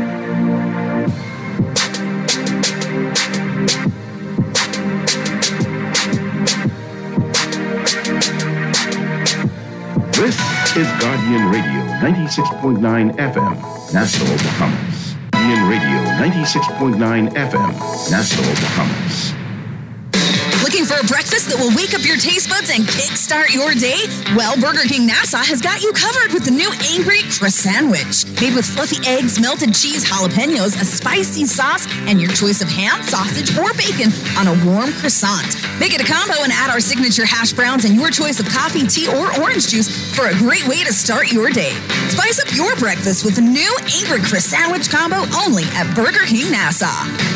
This is Guardian Radio ninety-six point nine F M, Nassau, Bahamas. Guardian Radio ninety-six point nine F M, Nassau, Bahamas. Looking for a breakfast that will wake up your taste buds and kickstart your day? Well, Burger King Nassau has got you covered with the new Angry Croissantwich. Made with fluffy eggs, melted cheese, jalapenos, a spicy sauce, and your choice of ham, sausage, or bacon on a warm croissant. Make it a combo and add our signature hash browns and your choice of coffee, tea, or orange juice for a great way to start your day. Spice up your breakfast with the new Angry Croissantwich combo only at Burger King Nassau.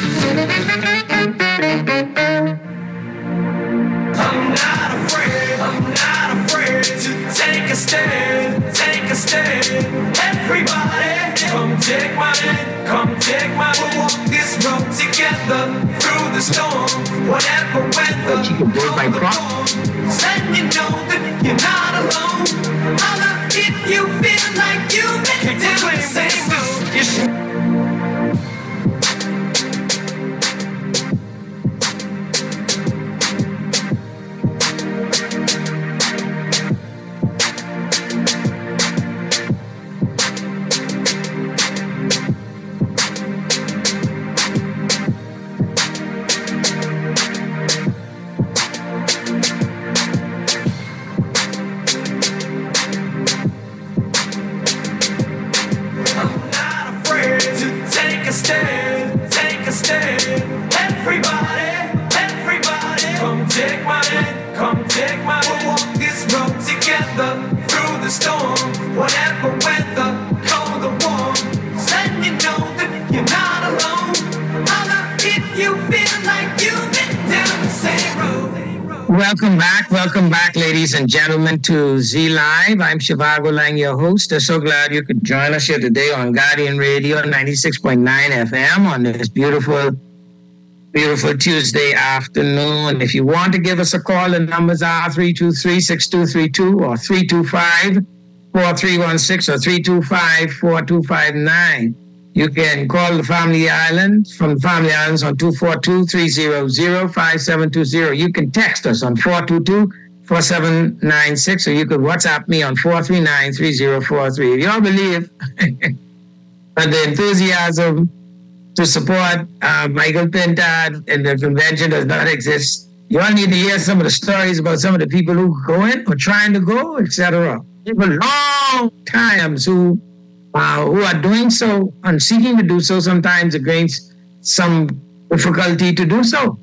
I'm not afraid, I'm not afraid to take a stand, take a stand. Everybody, come take my hand, come take my hand. We'll walk this road together through the storm, whatever weather, cold or warm. Let you know that you're not alone. Holla if you feel like you've been down the same road. Welcome back, welcome back, ladies and gentlemen, to Z Live. I'm Shivago Lang, your host. I'm so glad you could join us here today on Guardian Radio ninety-six point nine F M on this beautiful, beautiful Tuesday afternoon. If you want to give us a call, the numbers are three two three, six two three two or three two five, four three one six or three two five, four two five nine. You can call the Family Islands from the Family Islands on two four two, three zero zero, five seven two zero. You can text us on four two two, four seven nine six, or you could WhatsApp me on four three nine, three zero four three. If you all believe that the enthusiasm to support uh, Michael Pintard in the convention does not exist, you all need to hear some of the stories about some of the people who go in or trying to go, et cetera. People long times who Uh, who are doing so and seeking to do so, sometimes against some difficulty to do so.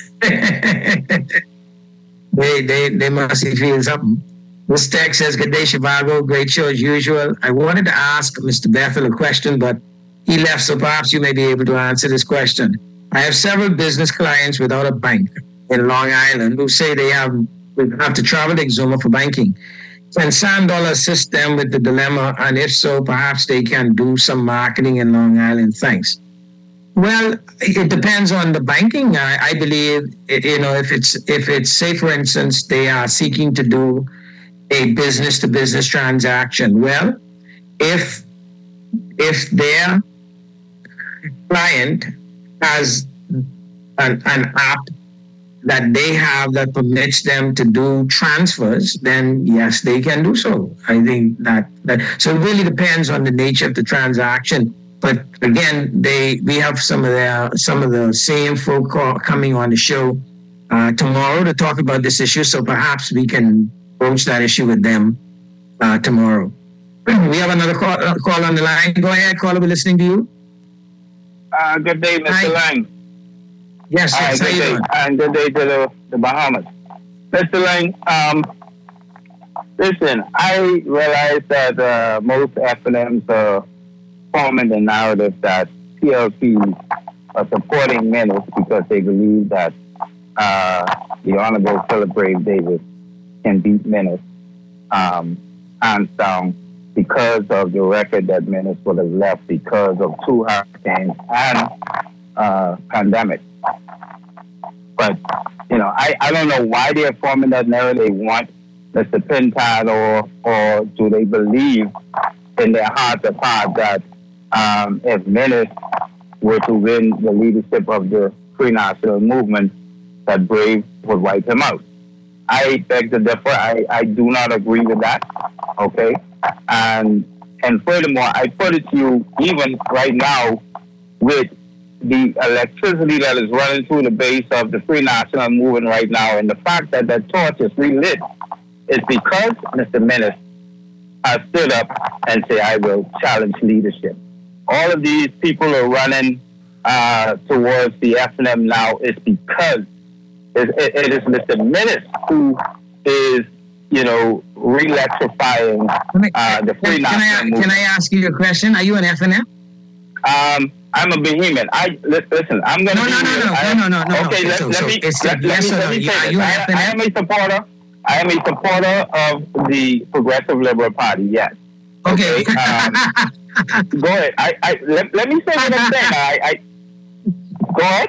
they, they, they must feel something. This text says, "Good day, Shivago. Great show as usual. I wanted to ask Mister Bethel a question, but he left, so perhaps you may be able to answer this question. I have several business clients without a bank in Long Island who say they have, have to travel to Exuma for banking. Can Sandola assist them with the dilemma? And if so, perhaps they can do some marketing in Long Island. Thanks." Well, it depends on the banking. I, I believe, you know, if it's, if it's, say, for instance, they are seeking to do a business-to-business transaction. Well, if if their client has an, an app that they have that permits them to do transfers, then yes, they can do so. I think that, that so it really depends on the nature of the transaction. But again, they we have some of their some of the same folk coming on the show uh, tomorrow to talk about this issue. So perhaps we can broach that issue with them uh, tomorrow. We have another call, uh, call on the line. Go ahead, caller. We're listening to you. Uh, good day, Mister Hi. Lang. Yes, Hi, yes. How good you day. doing? And good day to the, the Bahamas. Mister Lang, um, listen, I realize that uh, most F N Ms are forming the narrative that P L Ps are supporting Menace because they believe that uh, the Honorable Philip Brave Davis can beat Menace um, hands down because of the record that Menace would have left because of two hurricanes and uh, pandemic. But, you know, I, I don't know why they're forming that narrative. They want Mister Pintard, or or do they believe in their heart of heart that um, if Menace were to win the leadership of the Free National Movement, that Brave would wipe him out? I beg to differ. I, I do not agree with that, okay? And and furthermore, I put it to you, even right now, with the electricity that is running through the base of the Free National Movement right now, and the fact that that torch is relit, is because Mister Menace has stood up and say, I will challenge leadership. All of these people are running uh, towards the F N M now is because it, it, it is Mister Menace who is, you know, re-electrifying uh, the Free Can, National I, Movement. can I ask you a question? Are you an F N M? Um, I'm a behemoth. I listen. I'm gonna. No, be no, no, here. no, I, no, no, no, Okay, no. let, So- let so me. it's a let, yes let or me, no. let me Are say you this. an I, F N M? I am a supporter. I am a supporter of the Progressive Liberal Party. Yes. Okay. um, go ahead. I, I let, let me say what I'm saying. I, I go ahead.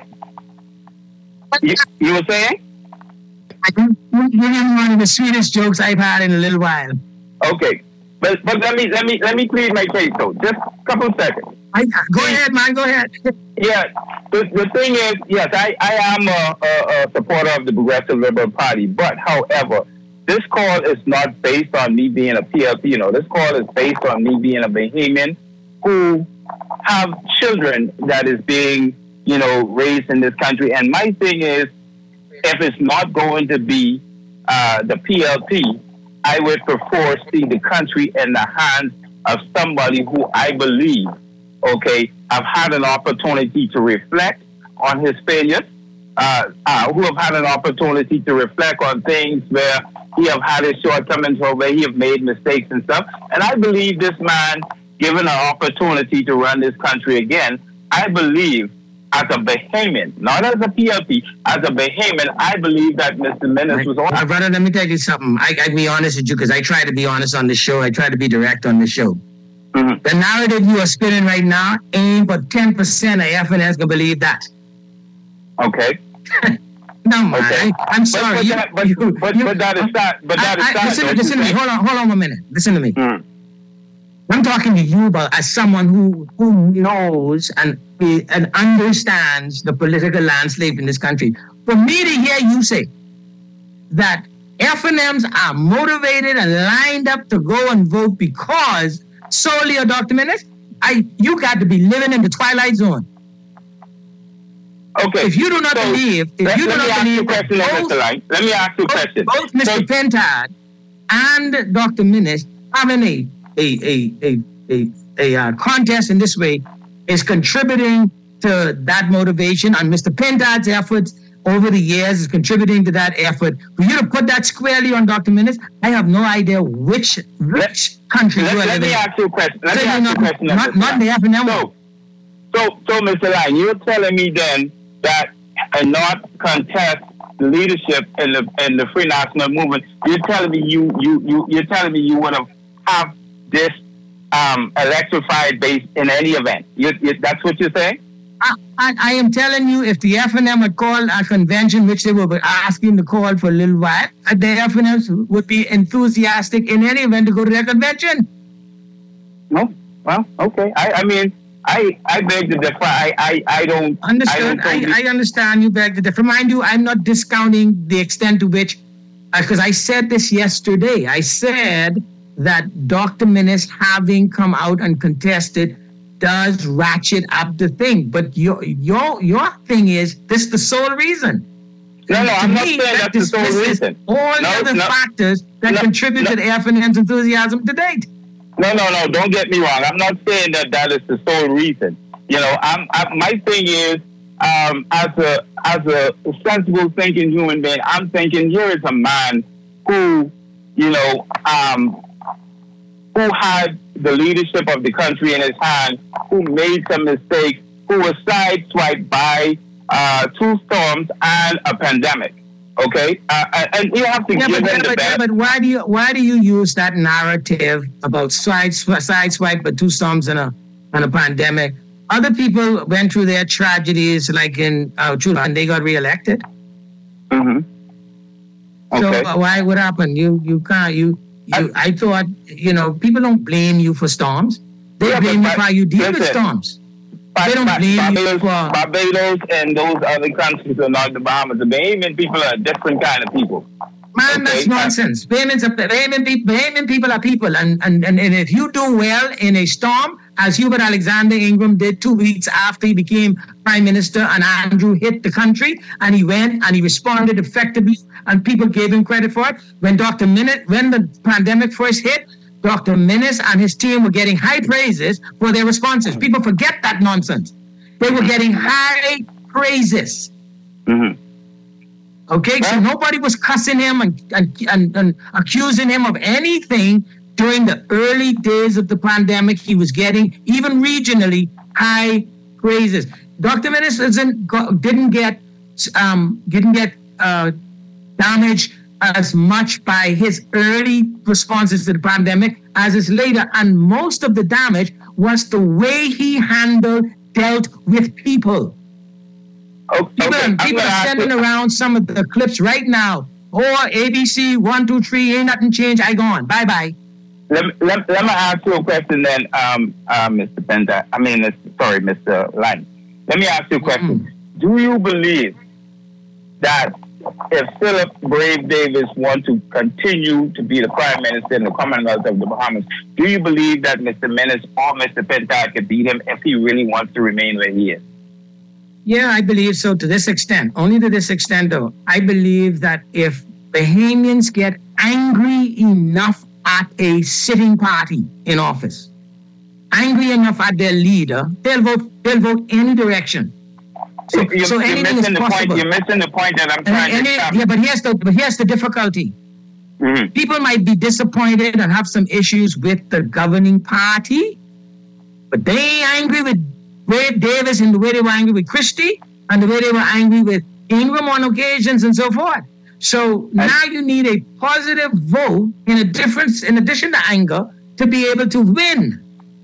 You, you were saying? You're one of the sweetest jokes I've had in a little while. Okay, but but let me let me let me plead my case though. Just a couple seconds. I, go ahead, man. Go ahead. Yeah, the, the thing is, yes, I, I am a, a, a supporter of the Progressive Liberal Party, but however, this call is not based on me being a P L P. You know, this call is based on me being a Bahamian who have children that is being, you know, raised in this country. And my thing is, if it's not going to be uh, the P L P, I would prefer see the country in the hands of somebody who I believe, okay, I've had an opportunity to reflect on his failures, uh, uh, who have had an opportunity to reflect on things where he have had his shortcomings or where he have made mistakes and stuff. And I believe this man, given an opportunity to run this country again, I believe as a Bahamian, not as a P L P, as a Bahamian, I believe that Mister Menace was on. Uh, brother, let me tell you something. I, I be honest with you because I try to be honest on the show. I try to be direct on the show. Mm-hmm. The narrative you are spinning right now ain't but ten percent of F N S can believe that. Okay. No, man. Okay. I, I'm sorry. But, but, you, that, but, you, but, you, but that is not. But that I, is I, not. listen, don't listen you to me. think? Hold on, hold on a minute. Listen to me. Mm. I'm talking to you about as someone who who knows and and understands the political landscape in this country. For me to hear you say that F N Ms are motivated and lined up to go and vote because solely of Doctor Menace, I you got to be living in the twilight zone. Okay. If you do not so believe, if let, you do let me not ask you a believe, question, that Mister Lang. Let me ask you a question. both Mister Pintard and Doctor Menace having a a a a a, a uh, contest in this way is contributing to that motivation, and Mister Pintard's efforts over the years is contributing to that effort. For you to put that squarely on Doctor Menace, I have no idea which which country Let, you are let living me in. ask you a question. Let me Certainly ask you a not, question. not, Mister not the F N M. So, so, so, Mister Lang, you're telling me then that and not contest the leadership in the in the Free National Movement. You're telling me you you you you're telling me you would have have this um, electrified base in any event. You, you, that's what you're saying? I, I, I am telling you, if the F N M had called a convention, which they were asking to call for a little while, the F N Ms would be enthusiastic in any event to go to their convention. No, well, okay. I, I mean, I, I beg to differ. I, I, I don't understand. I, don't I, I understand you beg to differ. Mind you, I'm not discounting the extent to which, because I said this yesterday. I said that Doctor Minnis having come out and contested does ratchet up the thing. But your your your thing is this is the sole reason. No, no, to I'm not me, saying that that's the sole dismisses reason. all No, the other no, factors that no, contribute no. to the F N N's enthusiasm to date. No, no, no. Don't get me wrong. I'm not saying that that is the sole reason. You know, I'm. I, my thing is, um, as a as a sensible thinking human being, I'm thinking here is a man who, you know, um, who had the leadership of the country in his hand, who made some mistakes, who was sideswiped by uh, two storms and a pandemic. Okay, uh, and you have to Yeah, give but, him yeah, the but, yeah, benefit. but why do you why do you use that narrative about side side swipe but two storms and a and a pandemic? Other people went through their tragedies, like in uh, Chula, and they got reelected. Mm-hmm. Okay. So uh, why? What happened? You you can't you you. I, I thought you know people don't blame you for storms. They Yeah, blame but you for how you deal with listen, storms. Ba- They don't Ba- blame Barbados, you for. Barbados and those other countries are not the Bahamas. The Bahamian people are a different kind of people. Man, that's nonsense. Bahamians are, Bahamian, people, Bahamian people are people. And, and, and, and if you do well in a storm, as Hubert Alexander Ingram did two weeks after he became Prime Minister and Andrew hit the country, and he went and he responded effectively, and people gave him credit for it. When Doctor Minnis, when the pandemic first hit, Doctor Minnis and his team were getting high praises for their responses. People forget that nonsense. They were getting high praises. Mm-hmm. Okay, so nobody was cussing him and, and, and, and accusing him of anything during the early days of the pandemic. He was getting, even regionally, high praises. Doctor Minnis doesn't go, didn't get um, didn't get uh, damaged as much by his early responses to the pandemic as his later, and most of the damage was the way he handled, dealt with people. Okay, People, okay. people I'm are gonna sending ask you- around some of the clips right now. Or A B C, one, two, three, ain't nothing changed, I gone. Bye-bye. Let, me- let, let me ask you a question then, um, uh, Mister Penta. I mean, uh, sorry, Mister Lang. Let me ask you a question. Mm. Do you believe that if Philip Brave Davis wants to continue to be the Prime Minister in the Commonwealth of the Bahamas, do you believe that Mister Minnis or Mister Penta could beat him if he really wants to remain where he is? Yeah, I believe so to this extent. Only to this extent, though. I believe that if Bahamians get angry enough at a sitting party in office, angry enough at their leader, they'll vote. They'll vote any direction. So, you're, so you're anything missing is the possible. point. You're missing the point that I'm And- trying and to it- establish. yeah, but here's the but here's the difficulty. Mm-hmm. People might be disappointed and have some issues with the governing party, but they ain't angry with Brave Davis in the way they were angry with Christie and the way they were angry with Ingram on occasions and so forth. So now you need a positive vote in a difference, in addition to anger, to be able to win.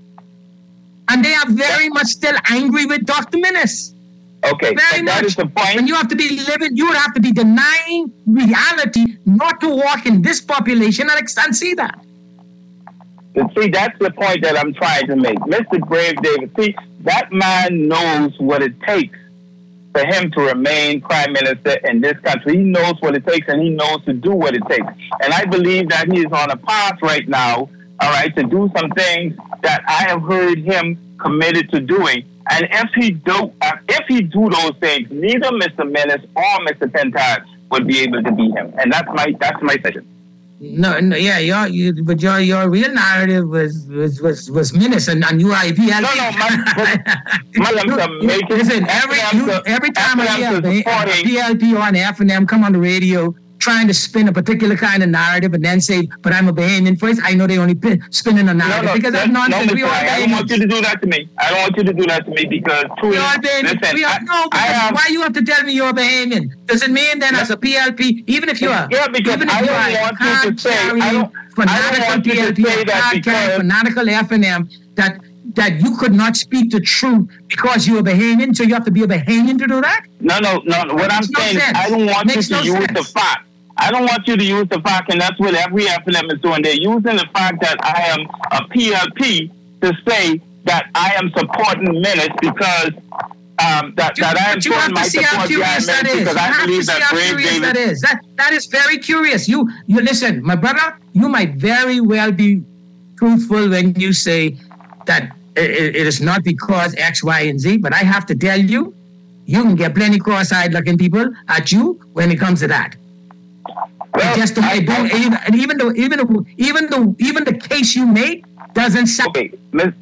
And they are very much still angry with Doctor Minnis. Okay, Very but that much. is the point. And you have to be living, you would have to be denying reality not to walk in this population and, and see that. And see, that's the point that I'm trying to make. Mister Brave Davis, see, that man knows what it takes for him to remain Prime Minister in this country. He knows what it takes, and he knows to do what it takes. And I believe that he is on a path right now, all right, to do some things that I have heard him committed to doing. And if he do, uh, if he do those things, neither Mister Minnis or Mister Penta would be able to beat him. And that's my that's my session. No, no, yeah, your, you, but your your real narrative was was was, was Minnis and, and U I P. No, no, my, my, my, make Listen, every you, every time I hear a P L P on F and M come on the radio trying to spin a particular kind of narrative and then say, but I'm a Bahamian first, I know they only pin, spinning a narrative No, no, because that's no, nonsense. No, we all I don't want you to do that to me. I don't want you to do that to me because truly, We all Bahamian. listen, We all, I, no, I because have, why you have to tell me you're a Bahamian? Does it mean then as a P L P, even if you're Yeah, because even if I you don't are want you to say- I don't- I don't fanatical want you to P L P, say that hard-carrying because- fanatical F and M, that that you could not speak the truth because you're a Bahamian, so you have to be a Bahamian to do that? no, no, no. What I'm Makes no saying is sense. I don't want you Makes to no use sense. the fact. I don't want you to use the fact, and that's what every F N M is doing. They're using the fact that I am a P L P to say that I am supporting minutes because um, that, you, that I am you have to see how curious that is. You have to see how curious that is. That that is very curious. You you listen, my brother. You might very well be truthful when you say that it, it is not because X, Y, and Z. But I have to tell you, you can get plenty cross-eyed looking people at you when it comes to that. Well, just the way don't, even, and even though even though, even though even the case you make doesn't sound. Okay,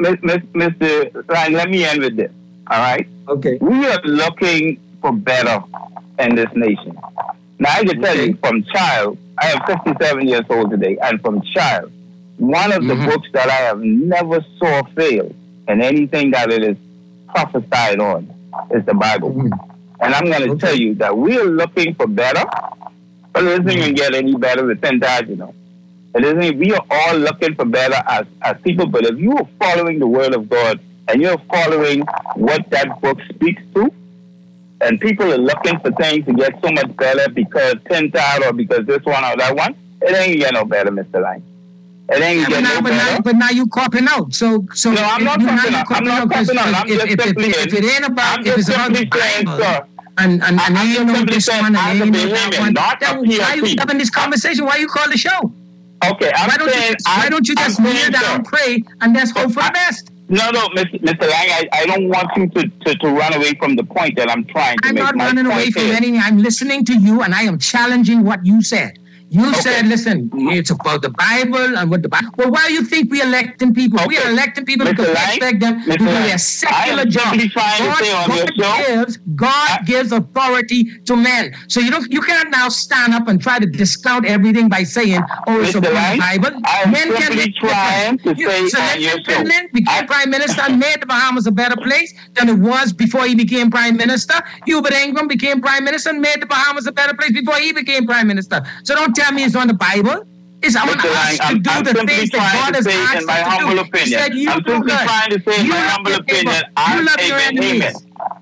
Mister Ryan, let me end with this. All right. Okay. We are looking for better in this nation. Now I can tell okay. you, from child, I am fifty-seven years old today, and from child, one of the mm-hmm. books that I have never saw fail in anything that it is prophesied on is the Bible. Mm-hmm. And I'm going to okay. tell you that we are looking for better. But it doesn't even get any better with ten times, you know. It isn't. We are all looking for better as, as people. But if you are following the Word of God and you're following what that book speaks to, and people are looking for things to get so much better because ten times or because this one or that one, it ain't get no better, Mister Lang. It ain't yeah, get now, no but better. Now, but now you copping out. So, so no, I'm not copping out. I'm not copping out. I'm just simply if it ain't about if it's about the Bible. Sir, And and, and you know this one and you know that one. Not then why are you having this conversation? Why you call the show? Okay, I'm why don't saying, you just, why don't you just kneel down, pray, and just hope for the best? No, no, Mister Lang, I, I don't want you to, to, to run away from the point that I'm trying to I'm make. I'm not My running away from anything. I'm listening to you, and I am challenging what you said. You okay. said, listen, it's about the Bible and what the Bible. Well, why do you think we're electing people? Okay. We are electing people Mister because Lang, we expect them Mister to do Lang, their secular job. God, God, gives, God I, gives authority to men. So you don't, you cannot now stand up and try to discount everything by saying, oh, it's Mister about the Bible. I'm men can be trying to you, say so on your show. Finland became prime minister and made the Bahamas a better place than it was before he became prime minister. Hubert Ingram became prime minister and made the Bahamas a better place before he became prime minister. So don't tell me it's on the Bible. It's on Mister us Lang, to I'm, do I'm the things that God has asked in my us humble to do. opinion. He said, you I'm simply good. trying to say in you my humble opinion, I'm love a your Bahamian.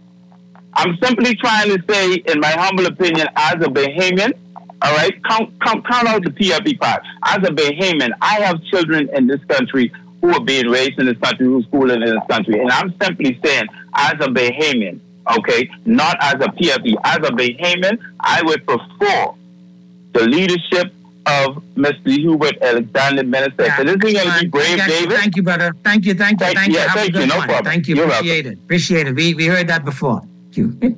I'm simply trying to say, in my humble opinion, as a Bahamian, all right, count, count, count out the P F P part. As a Bahamian, I have children in this country who are being raised in this country, who are schooling in this country. And I'm simply saying, as a Bahamian, okay, not as a P F P, as a Bahamian, I would prefer the leadership of Mister Hubert Alexander, Minister. Yeah, so this is going to be brave, thank David. You, thank you, brother. Thank you, thank you, thank, thank you. Yeah, Have thank a good you, no one. problem. Thank you, You're appreciate welcome. it. Appreciate it. We, we heard that before. Thank you.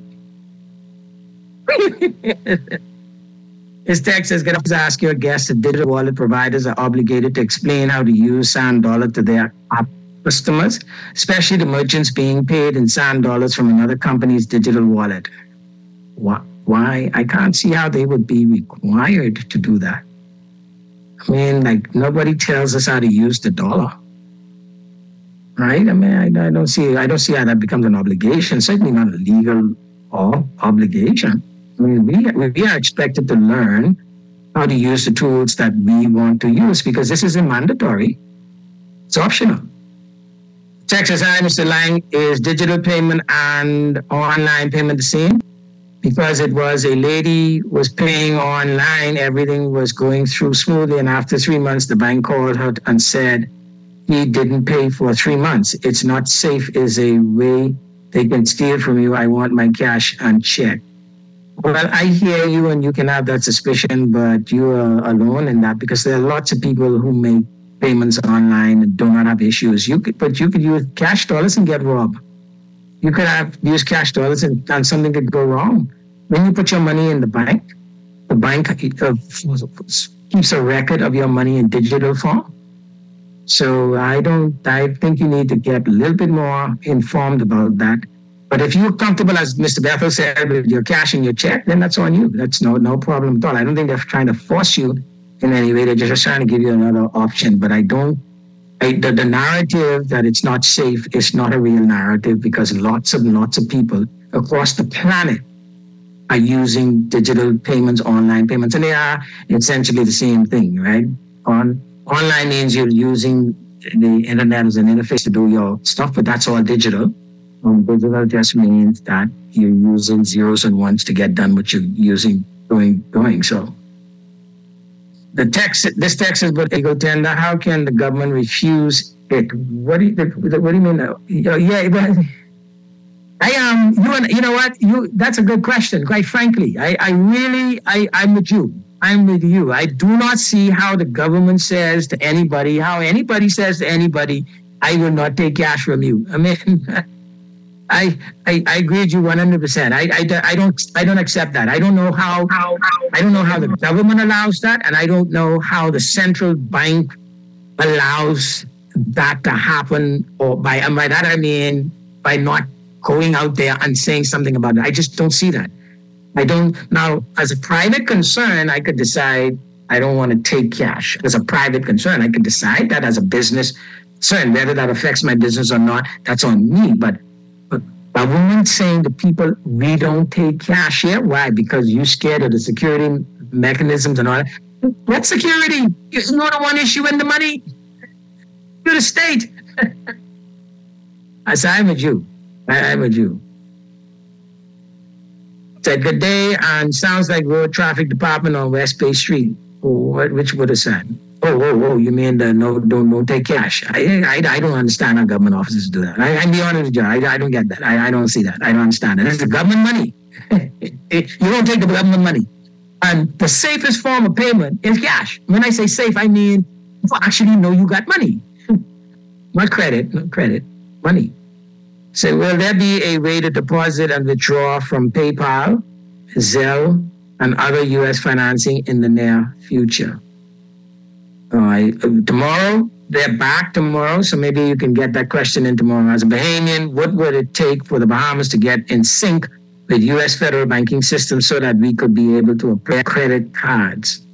This text says, can I ask your guests if digital wallet providers are obligated to explain how to use sand dollar to their customers, especially the merchants being paid in sand dollars from another company's digital wallet? Why? I can't see how they would be required to do that. I mean, like, nobody tells us how to use the dollar, right? I mean, I, I don't see, I don't see how that becomes an obligation. Certainly not a legal or obligation. I mean, we we are expected to learn how to use the tools that we want to use because this isn't mandatory; it's optional. Texas, hi, Mister Lang, is digital payment and online payment the same? Because it was a lady was paying online, everything was going through smoothly, and after three months, the bank called her and said he didn't pay for three months. It's not safe. Is a way they can steal from you. I want my cash and check. Well, I hear you, and you can have that suspicion, but you are alone in that because there are lots of people who make payments online and do not have issues. You could, but you could use cash dollars and get robbed. You could have used cash dollars and, and something could go wrong. When you put your money in the bank, the bank uh, keeps a record of your money in digital form. So I don't, I think you need to get a little bit more informed about that. But if you're comfortable, as Mister Bethel said, with your cash and your check, then that's on you. That's no no problem at all. I don't think they're trying to force you in any way. They're just trying to give you another option. But I don't, I, the, the narrative that it's not safe is not a real narrative because lots and lots of people across the planet are using digital payments, online payments, and they are essentially the same thing, right? On online means you're using the internet as an interface to do your stuff, but that's all digital. Um, digital just means that you're using zeros and ones to get done what you're using, doing, doing. So the text, this text is about ego tender. How can the government refuse Wait, what do you, what do you mean? Uh, yeah, but I am. Um, you and you know what? You that's a good question. Quite frankly, I, I really, I, I'm with you. I'm with you. I do not see how the government says to anybody, how anybody says to anybody, I will not take cash from you. I mean, I, I I agree with you one hundred percent. I, I, I don't I don't accept that. I don't know how, how I don't know how the government allows that, and I don't know how the central bank allows that to happen. Or by and by that I mean by not going out there and saying something about it. I just don't see that. I don't now as a private concern, I could decide I don't want to take cash. As a private concern, I could decide that. As a business concern, whether that affects my business or not, that's on me. But government saying to people, we don't take cash here. Why? Because you're scared of the security mechanisms and all that. What security? It's not the one issuing the money. You're the state. I said, I'm with you. I, I'm with you. Said, good day, and sounds like road traffic department on West Bay Street. Oh, what, which would have said? Oh, oh, oh, you mean the no, don't, don't take cash. I, I, I don't understand how government officers do that. I, I'll be honest with you, I, I don't get that. I, I don't see that. I don't understand it. It's the government money. You don't take the government money. And the safest form of payment is cash. When I say safe, I mean you actually know you got money. Not credit, not credit, money. So will there be a way to deposit and withdraw from PayPal, Zelle, and other U S financing in the near future? All right. Tomorrow, they're back tomorrow, so maybe you can get that question in tomorrow. As a Bahamian, what would it take for the Bahamas to get in sync with U S federal banking system so that we could be able to apply credit cards?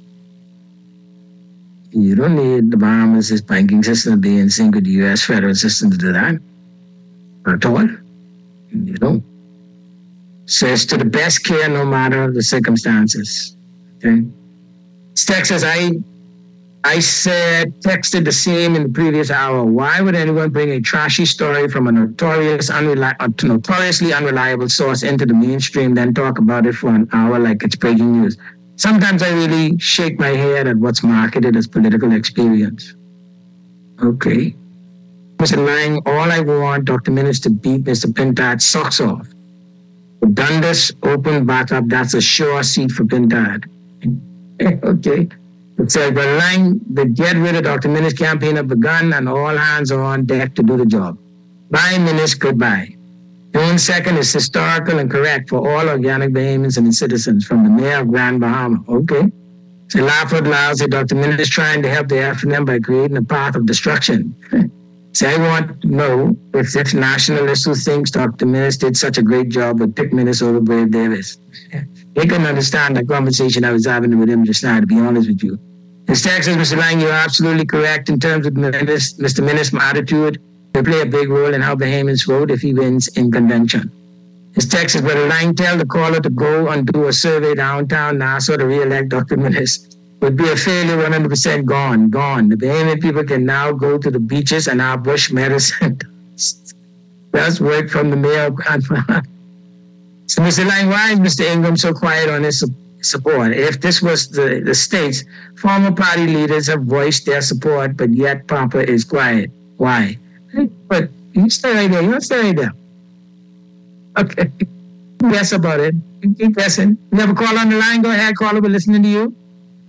You don't need the Bahamas' banking system to be in sync with the U S federal system to do that. Not at all. You don't. So it's to the best care no matter the circumstances. Okay? Texas, I... I said, texted the same in the previous hour. Why would anyone bring a trashy story from a notorious, unreli- a notoriously unreliable source into the mainstream, then talk about it for an hour like it's breaking news? Sometimes I really shake my head at what's marketed as political experience. Okay. Mister Lang, all I want Doctor Minnis to beat Mister Pintard's socks off. Dundas open backup, that's a sure seat for Pintard. Okay. It says, but Lang, the get rid of Doctor Minnis campaign have begun and all hands are on deck to do the job. Bye, Minnis, goodbye. June second is historical and correct for all organic Bahamians and its citizens from the mayor of Grand Bahama. Okay. So laugh out loud, say Doctor Minnis trying to help the F N M by creating a path of destruction. Say, I want to know if it's nationalists who thinks Doctor Minnis did such a great job with Pick Minnis over Brave Davis. They couldn't understand the conversation I was having with him just now, to be honest with you. His text says, Mister Lang, you're absolutely correct in terms of Mister Minnis' attitude. They play a big role in how Bahamians vote if he wins in convention. His text says, Brother Lang, tell the caller to go and do a survey downtown Nassau to re-elect Doctor Minnis. Would be a failure, one hundred percent gone, gone. The Bahamian people can now go to the beaches and our bush medicine. That's word from the mayor of Grand Bahama. So, Mister Lang, why is Mister Ingram so quiet on his support? If this was the, the states, former party leaders have voiced their support, but yet Papa is quiet. Why? But you stay right there. You stay right there. Okay. Guess about it. Keep guessing. You have a call on the line? Go ahead, caller. We're listening to you.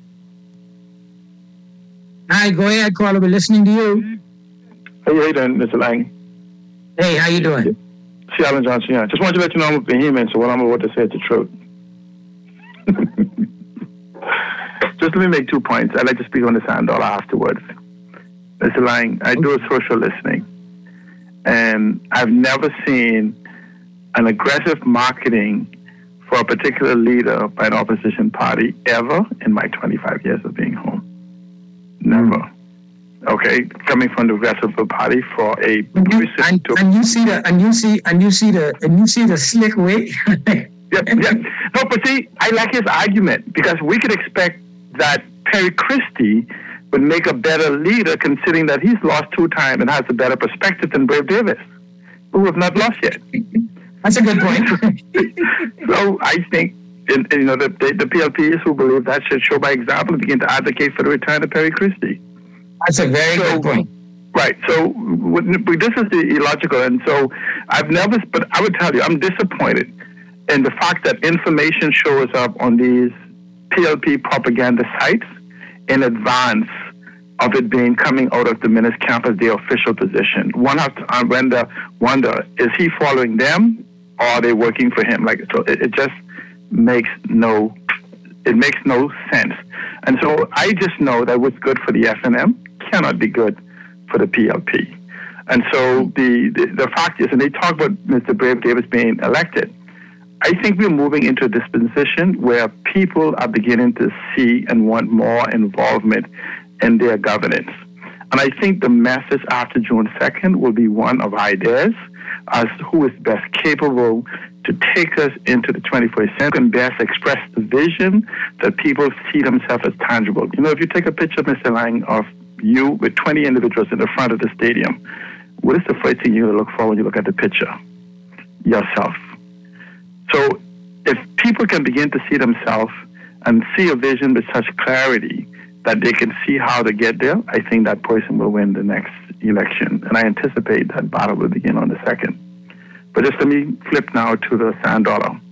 Hi, go ahead, caller. We're listening to you. How you doing, Mister Lang? Hey, how you doing? See, Alan Johnson, yeah. Just wanted to let you know I'm a Bahamian, so what I'm about to say is the truth. Just let me make two points. I'd like to speak on the sand dollar afterwards. Mister Lang, I do a social listening, and I've never seen an aggressive marketing for a particular leader by an opposition party ever in my twenty-five years of being home. Never. Okay, coming from the rest of the party for a and, and you see the and you see and you see the and you see the slick way. yeah, yeah. No, but see, I like his argument because we could expect that Perry Christie would make a better leader, considering that he's lost two times and has a better perspective than Brave Davis, who have not lost yet. That's a good point. So I think in, in, you know the, the the P L Ps who believe that should show by example and begin to advocate for the return of Perry Christie. That's a very so, good point. Right. So this is the illogical, and so I've never. But I would tell you, I'm disappointed in the fact that information shows up on these P L P propaganda sites in advance of it being coming out of the minister's camp as their official position. One has to wonder, wonder, is he following them or are they working for him? Like, so it, it just makes no, it makes no sense. And so I just know that what's good for the F N M cannot be good for the P L P. And so the, the, the fact is, and they talk about Mister Brave Davis being elected, I think we're moving into a disposition where people are beginning to see and want more involvement in their governance. And I think the message after June second will be one of ideas as who is best capable to take us into the twenty-first century and best express the vision that people see themselves as tangible. You know, if you take a picture of Mister Lang of you with twenty individuals in the front of the stadium, what is the first thing you look for when you look at the picture? Yourself. So if people can begin to see themselves and see a vision with such clarity that they can see how to get there, I think that person will win the next election. And I anticipate that battle will begin on the second. But just let me flip now to the sand dollar.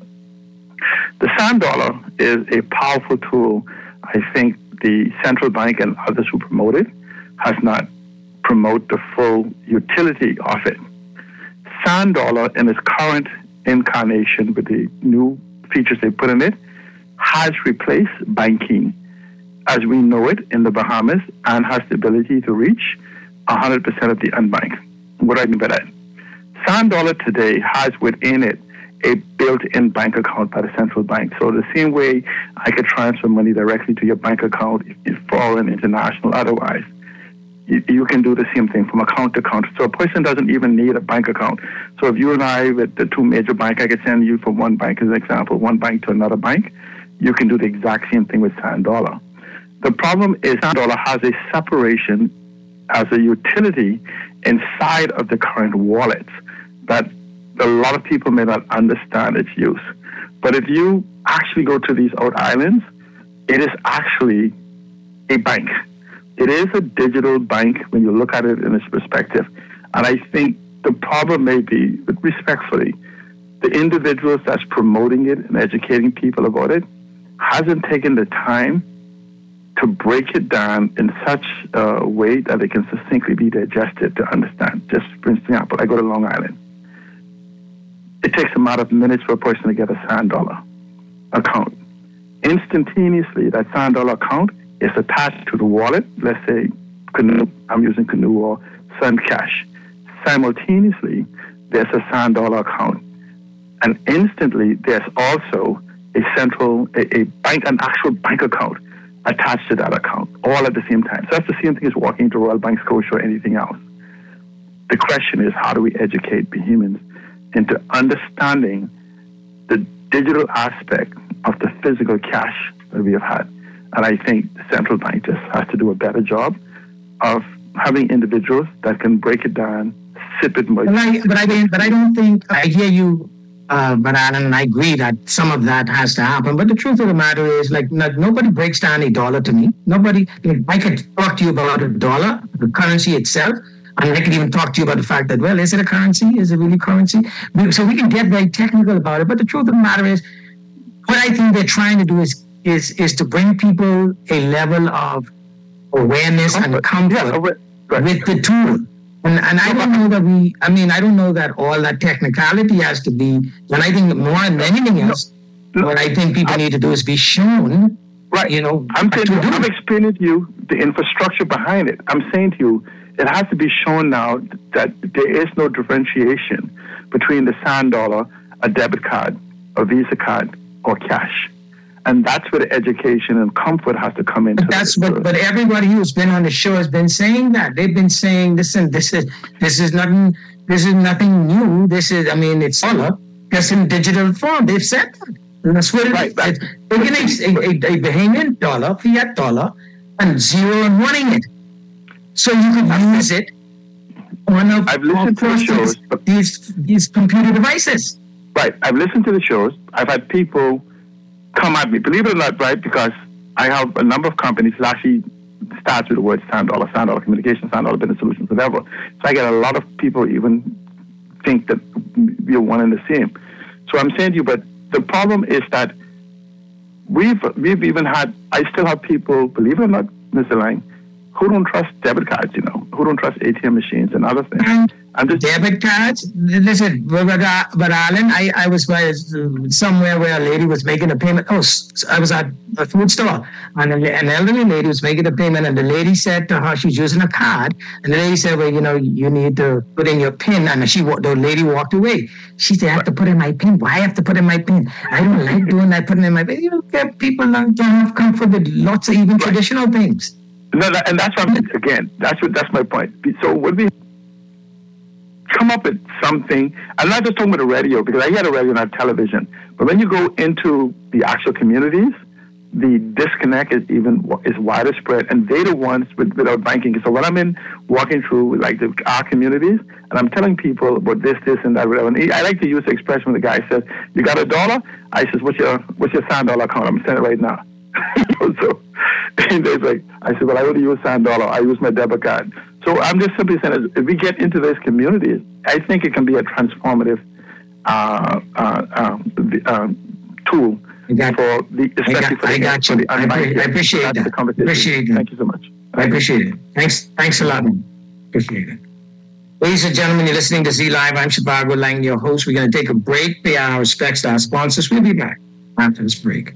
The sand dollar is a powerful tool. I think the central bank and others who promote it has not promoted the full utility of it. Sand dollar in its current incarnation with the new features they put in it has replaced banking as we know it in the Bahamas and has the ability to reach one hundred percent of the unbanked. What do I mean by that? Sand dollar today has within it a built-in bank account by the central bank. So the same way I could transfer money directly to your bank account, if foreign, international, otherwise, you, you can do the same thing from account to account. So a person doesn't even need a bank account. So if you and I, with the two major banks, I could send you from one bank as an example, one bank to another bank, you can do the exact same thing with sand dollar. The problem is sand dollar has a separation as a utility inside of the current wallets that a lot of people may not understand its use. But if you actually go to these out islands, it is actually a bank. It is a digital bank when you look at it in its perspective. And I think the problem may be, but respectfully, the individuals that's promoting it and educating people about it hasn't taken the time to break it down in such a way that it can succinctly be digested to understand. Just for example, I go to Long Island. It takes a matter of minutes for a person to get a sand dollar account. Instantaneously, that sand dollar account is attached to the wallet. Let's say Canoe, I'm using Canoe or Sun Cash. Simultaneously, there's a sand dollar account. And instantly, there's also a central, a, a bank, an actual bank account attached to that account, all at the same time. So that's the same thing as walking to Royal Bank Scotia or anything else. The question is, how do we educate Bahamians into understanding the digital aspect of the physical cash that we have had? And I think the central bank just has to do a better job of having individuals that can break it down, sip it more. But I, but I, mean, but I don't think, I hear you, uh, but Alan, and I agree that some of that has to happen. But the truth of the matter is, like, no, nobody breaks down a dollar to me. Nobody, like, I could talk to you about a dollar, the currency itself. And I could even talk to you about the fact that, well, is it a currency? Is it really currency? So we can get very technical about it. But the truth of the matter is, what I think they're trying to do is is is to bring people a level of awareness and comfort yeah, right. with the tool. And and I don't know that we, I mean, I don't know that all that technicality has to be, and I think more than anything else, no, no, what I think people I'm, need to do is be shown, right? You know, I'm saying, you, I'm explaining to you the infrastructure behind it. I'm saying to you, it has to be shown now that there is no differentiation between the sand dollar, a debit card, a Visa card, or cash. And that's where the education and comfort has to come into. But that's but, but everybody who's been on the show has been saying that. They've been saying, listen, this is this is nothing this is nothing new. This is I mean it's dollar, just in digital form. They've said that. And that's what right, it is. Taking a, a, a Bahamian dollar, fiat dollar, and zero and wanting it. So you could use it on a, I've listened to the shows, but these these computer devices. Right. I've listened to the shows. I've had people come at me, believe it or not, right? Because I have a number of companies that actually starts with the word Sand Dollar, Sand Dollar Communications, Sand Dollar Business Solutions, whatever. So I get a lot of people even think that we're one and the same. So I'm saying to you, but the problem is that we've we've even had, I still have people, believe it or not, Mister Lang, who don't trust debit cards, you know, who don't trust A T M machines and other things. And just debit cards? Listen, but, but Alan, I, I was by, somewhere where a lady was making a payment. Oh, I was at a food store, and an elderly lady was making a payment, and the lady said to her, she's using a card, and the lady said, well, you know, you need to put in your PIN, and she, the lady walked away. She said, I have to put in my PIN. Why I have to put in my PIN? I don't like doing that, putting in my PIN. You get people don't have comfort with lots of even right. traditional things. No, that, and that's what I'm, again, that's what that's my point. So when we come up with something, I'm not just talking about the radio, because I hear the radio, not television, but when you go into the actual communities, the disconnect is even is wider spread, and they're the ones with, without banking. So when I'm in walking through like the, our communities, and I'm telling people about this, this, and that, and I like to use the expression when the guy says, "You got a dollar?" I says, "What's your what's your Sand Dollar account? I'm sending it right now." So and they're like, I said, "Well, I only use Sand Dollar. I use my debit card." So I'm just simply saying, if we get into those communities, I think it can be a transformative uh, uh, um, uh, tool. Got, for the, especially I got, for the, I got you. The I, I appreciate That's that. The appreciate Thank you so much. I appreciate it. Thanks, thanks a lot. Appreciate it. Ladies and gentlemen, you're listening to Z Live. I'm Shivago Lang, your host. We're going to take a break, pay our respects to our sponsors. We'll be back after this break.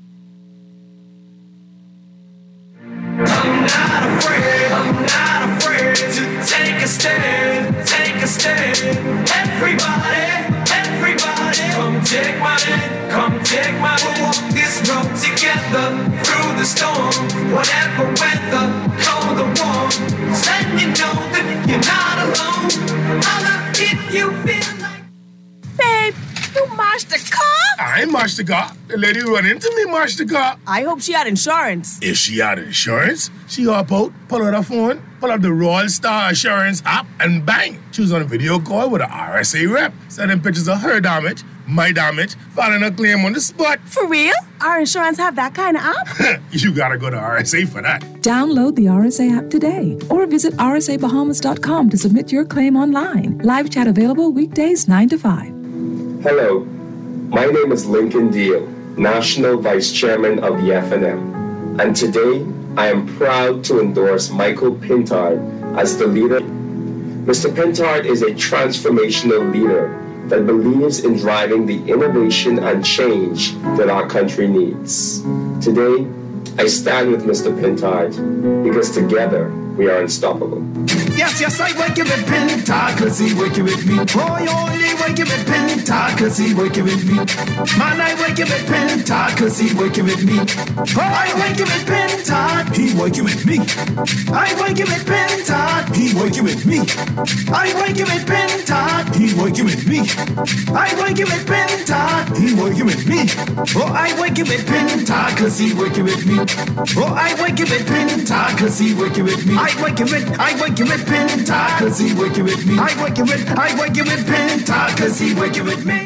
I'm not afraid, I'm not afraid to take a stand, take a stand. Everybody, everybody, come take my hand, come take my hand. Walk this road together through the storm, whatever weather, cold or warm. Let me know that you're not alone. Holla if you feel like. Babe, you mashed the car? I ain't mashed the car. The lady who run into me mashed the car. I hope she had insurance. If she had insurance, she hop out, pull out her phone, pull up the Royal Star Insurance app, and bang, she was on a video call with an R S A rep, sending pictures of her damage, my damage, filing a claim on the spot. For real? Our insurance have that kind of app? You gotta go to R S A for that. Download the R S A app today or visit R S A Bahamas dot com to submit your claim online. Live chat available weekdays nine to five. Hello, my name is Lincoln Deal, National Vice Chairman of the F N M, and today I am proud to endorse Michael Pintard as the leader. Mister Pintard is a transformational leader that believes in driving the innovation and change that our country needs. Today, I stand with Mister Pintard because together we are unstoppable. Yes, yes, I working with Pintard, cause he working with me. Boy, only working with Pintard, cause he working with me. Man, I working with Pintard, cause he working with me. Boy, I working with Pintard, he working with me. I working with Pintard, he working with me. I working with Pintard, he working with me. I working with Pintard, he working with me. Oh, I working with Pintard, cause he working with me. Oh, I working with Pintard, cause he working with me. I working with, I working with Pintard, cause he working with me. I working with, I working with Pintard, cause he working with me.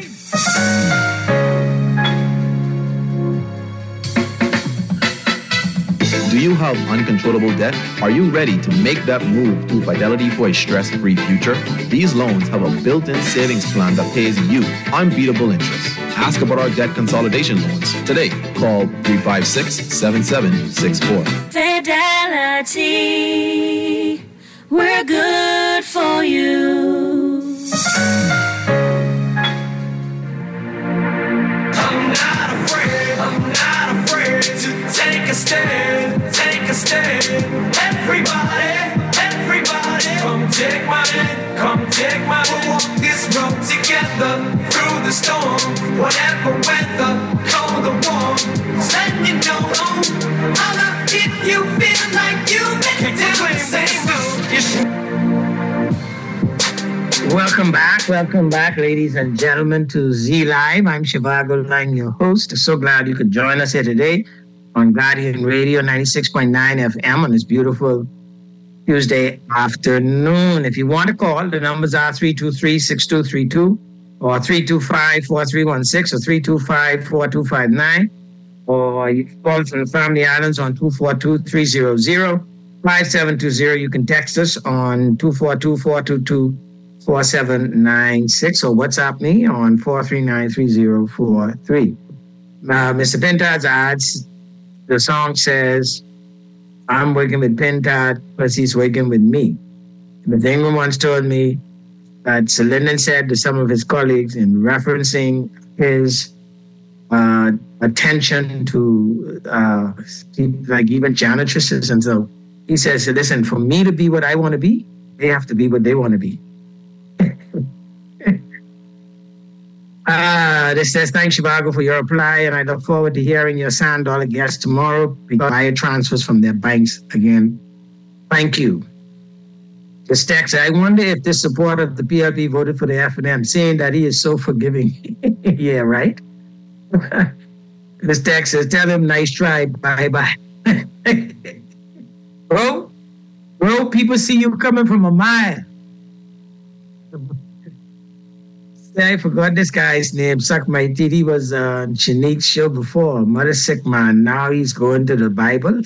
Do you have uncontrollable debt? Are you ready to make that move to Fidelity for a stress-free future? These loans have a built-in savings plan that pays you unbeatable interest. Ask about our debt consolidation loans today. Call three five six, seven seven six four. Fidelity, we're good for you. I'm not afraid, I'm not afraid to take a stand, take a stand. Everybody, everybody, come take my hand, come take my hand. Walk this road together through the storm, whatever weather, cold or warm. Let me know, holla if you feel like you've been doing the same move. Welcome back, welcome back, ladies and gentlemen, to Z Live. I'm Shivago Lang, your host. So glad you could join us here today on Guardian Radio ninety-six point nine F M on this beautiful Tuesday afternoon. If you want to call, the numbers are three two three, six two three two or three two five, four three one six or three two five, four two five nine. Or you can call from the Family Islands on two four two, three zero zero. five seven two zero. You can text us on two four two, four two two, four seven nine six or WhatsApp me on four three nine, three zero four three. Now, Mister Pintard's ads, the song says, I'm working with Pintard because he's working with me. Mister Ingram once told me that Sir Lyndon said to some of his colleagues in referencing his uh, attention to uh, like even janitresses and so, he says, listen, for me to be what I want to be, they have to be what they want to be. Ah, uh, this says, thanks, Shivago, for your reply, and I look forward to hearing your sand dollar guests tomorrow because wire transfers from their banks again. Thank you. This text, I wonder if this supporter of the P L P voted for the F N M, saying that he is so forgiving. Yeah, right? This text says, tell him nice try, bye-bye. Bro, bro, people see you coming from a mile. I forgot this guy's name. Suck my teeth. He was on Shanique's show before. Mother sick man. Now he's going to the Bible.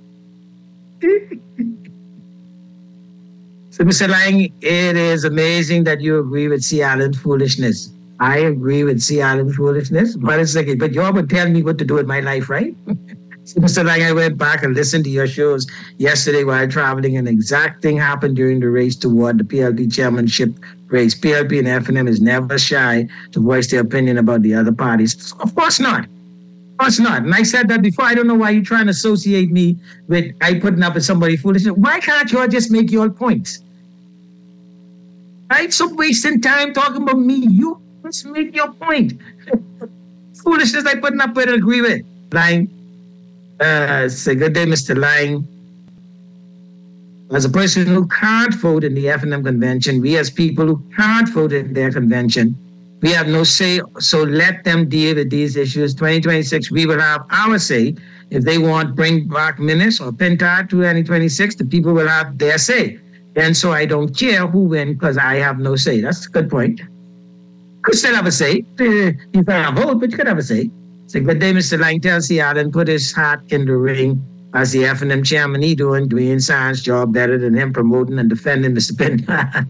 So, Mister Lang, it is amazing that you agree with C. Allen foolishness. I agree with C. Allen foolishness. But it's like, but you all would tell me what to do with my life, right? So, Mister Lang, I went back and listened to your shows yesterday while traveling, and the exact thing happened during the race toward the P L P chairmanship race. P L P and F N M is never shy to voice their opinion about the other parties. Of course not. Of course not. And I said that before. I don't know why you're trying to associate me with I putting up with somebody foolish. Why can't you all just make your points? Right? So wasting time talking about me. You just make your point. Foolishness I putting up with and agree with. Lang. Uh, say good day, Mister Lang. As a person who can't vote in the F N M convention, we as people who can't vote in their convention, we have no say, so let them deal with these issues. twenty twenty-six, we will have our say. If they want bring back Minnis or Pintard to twenty twenty-six, the people will have their say. And so I don't care who wins because I have no say. That's a good point. Could still have a say. You can't vote, but you could have a say. So good day, Mister Lang. Tell C. Allen put his hat in the ring as the F N M chairman. He doing Dwayne Science job better than him promoting and defending Mister Pintard.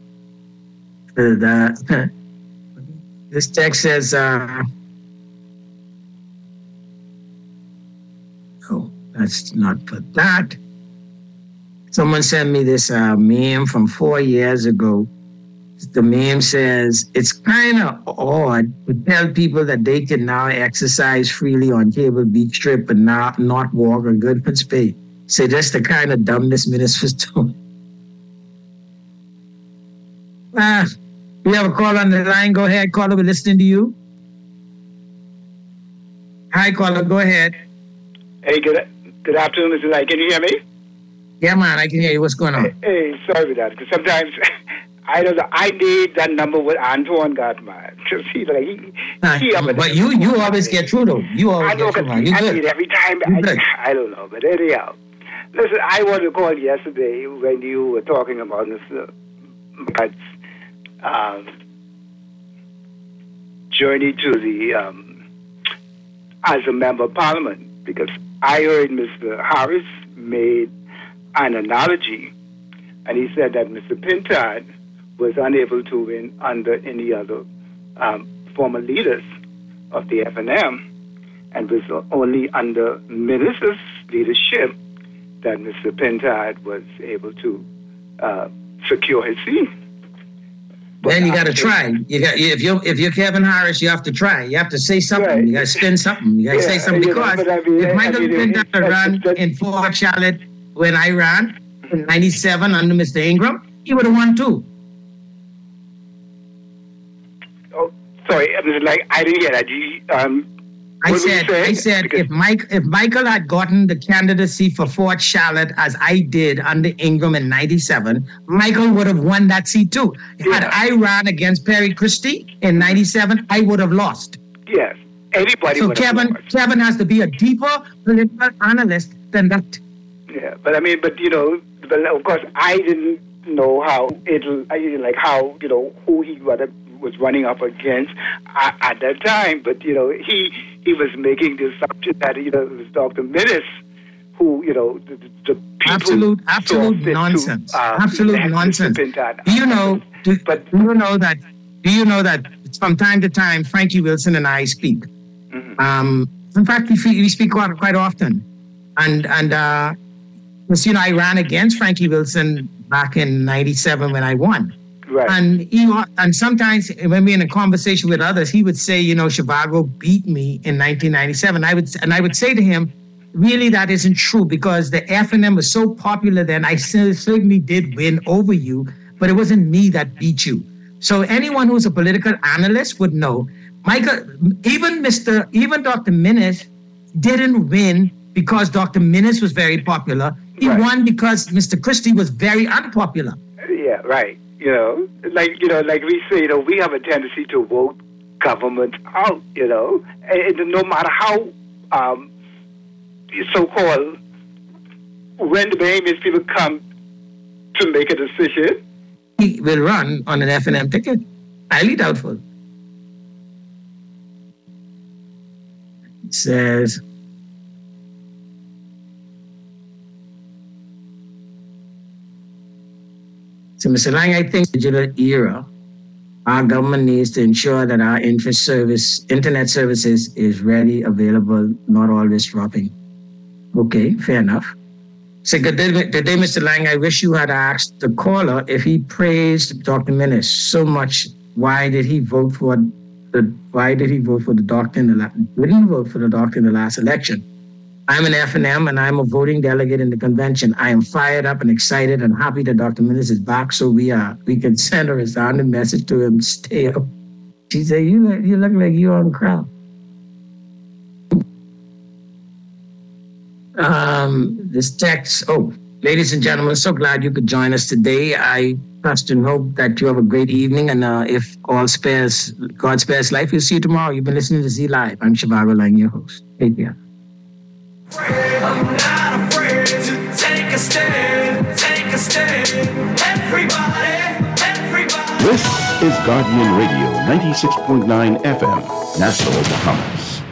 uh, this text says, uh, oh, that's not for that. Someone sent me this uh, meme from four years ago. The meme says, it's kind of odd to tell people that they can now exercise freely on Cable Beach Strip but not, not walk on Goodman's Bay. Say, that's the kind of dumbness ministers do. Ah, we have a call on the line. Go ahead, caller. We're listening to you. Hi, caller. Go ahead. Hey, good good afternoon, Mister Lang. Can you hear me? Yeah, man, I can hear you. What's going on? Hey, sorry about that. Because sometimes I don't know. I need that number with Antoine Gatman. Because he like he, nah, he up but you you always get through though. You always I know, get through. Man. You I good? need every time. I, I don't know, but anyhow, listen. I wanted to call yesterday when you were talking about this uh, um, journey to the um, as a member of Parliament, because I heard Mister Harris made an analogy, and he said that Mister Pintard was unable to win under any other um, former leaders of the F N M, and was only under Minnis's leadership that Mister Pintard was able to uh, secure his seat. Then you got to try. You got if you if you're Kevin Harris, you have to try. You have to say something. Right. You got to spin something. You got to yeah, say something because you know, I mean, if Michael I mean, Pintard ran in Fort Charlotte when I ran in ninety-seven under Mister Ingram, he would have won too. Oh, sorry, I was like I didn't get that. You, um, I said, I said, because if Mike, if Michael had gotten the candidacy for Fort Charlotte as I did under Ingram in ninety-seven, Michael would have won that seat too. Yeah. Had I ran against Perry Christie in ninety-seven, I would have lost. Yes, anybody. So would Kevin, have lost. Kevin has to be a deeper political analyst than that. Yeah, but I mean, but you know, but of course, I didn't know how it'll, like how you know who he was running up against at, at that time. But you know, he. He was making the assumption that, you know, it was Doctor Minnis who who, you know, the, the people... Absolute, absolute nonsense. To, uh, absolute nonsense. Do you know, do, but, do you know that, do you know that from time to time, Frankie Wilson and I speak? Mm-hmm. Um, in fact, we, we speak quite, quite often. And, and uh, you know, I ran against Frankie Wilson back in ninety-seven when I won. Right. And he, and sometimes when we're in a conversation with others, he would say, you know, Zhivago beat me in nineteen ninety-seven. I would, and I would say to him, really, that isn't true, because the F N M was so popular then. I certainly did win over you, but it wasn't me that beat you. So anyone who's a political analyst would know, Michael, even Mister even Doctor Minnis didn't win because Doctor Minnis was very popular. He right. won because Mister Christie was very unpopular. Yeah, right. You know, like you know, like we say, you know, we have a tendency to vote government out. You know, and, and no matter how um, so-called when the Bahamian people come to make a decision, he will run on an F N M ticket. Highly doubtful. It says. So, Mister Lang, I think in the digital era, our government needs to ensure that our internet service, internet services is ready, available, not always dropping. Okay, fair enough. So good day, good day, Mister Lang. I wish you had asked the caller if he praised Doctor Minnis so much. Why did he vote for the? Why did he vote for the doctor in the last? Didn't vote for the doctor in the last election. I'm an F N M and I'm a voting delegate in the convention. I am fired up and excited and happy that Doctor Minnis is back, so we are we can send a resounding message to him. Stay up. She said, "You look, you look like you're on crowd." Um, this text. Oh, ladies and gentlemen, so glad you could join us today. I trust and hope that you have a great evening, and uh, if all spares, God spares life, we'll see you tomorrow. You've been listening to Z Live. I'm Zhivago Lang, your host. Take care. I'm not afraid to take a stand, take a stand. Everybody, everybody. This is Guardian Radio, ninety-six point nine F M, Nassau, Bahamas.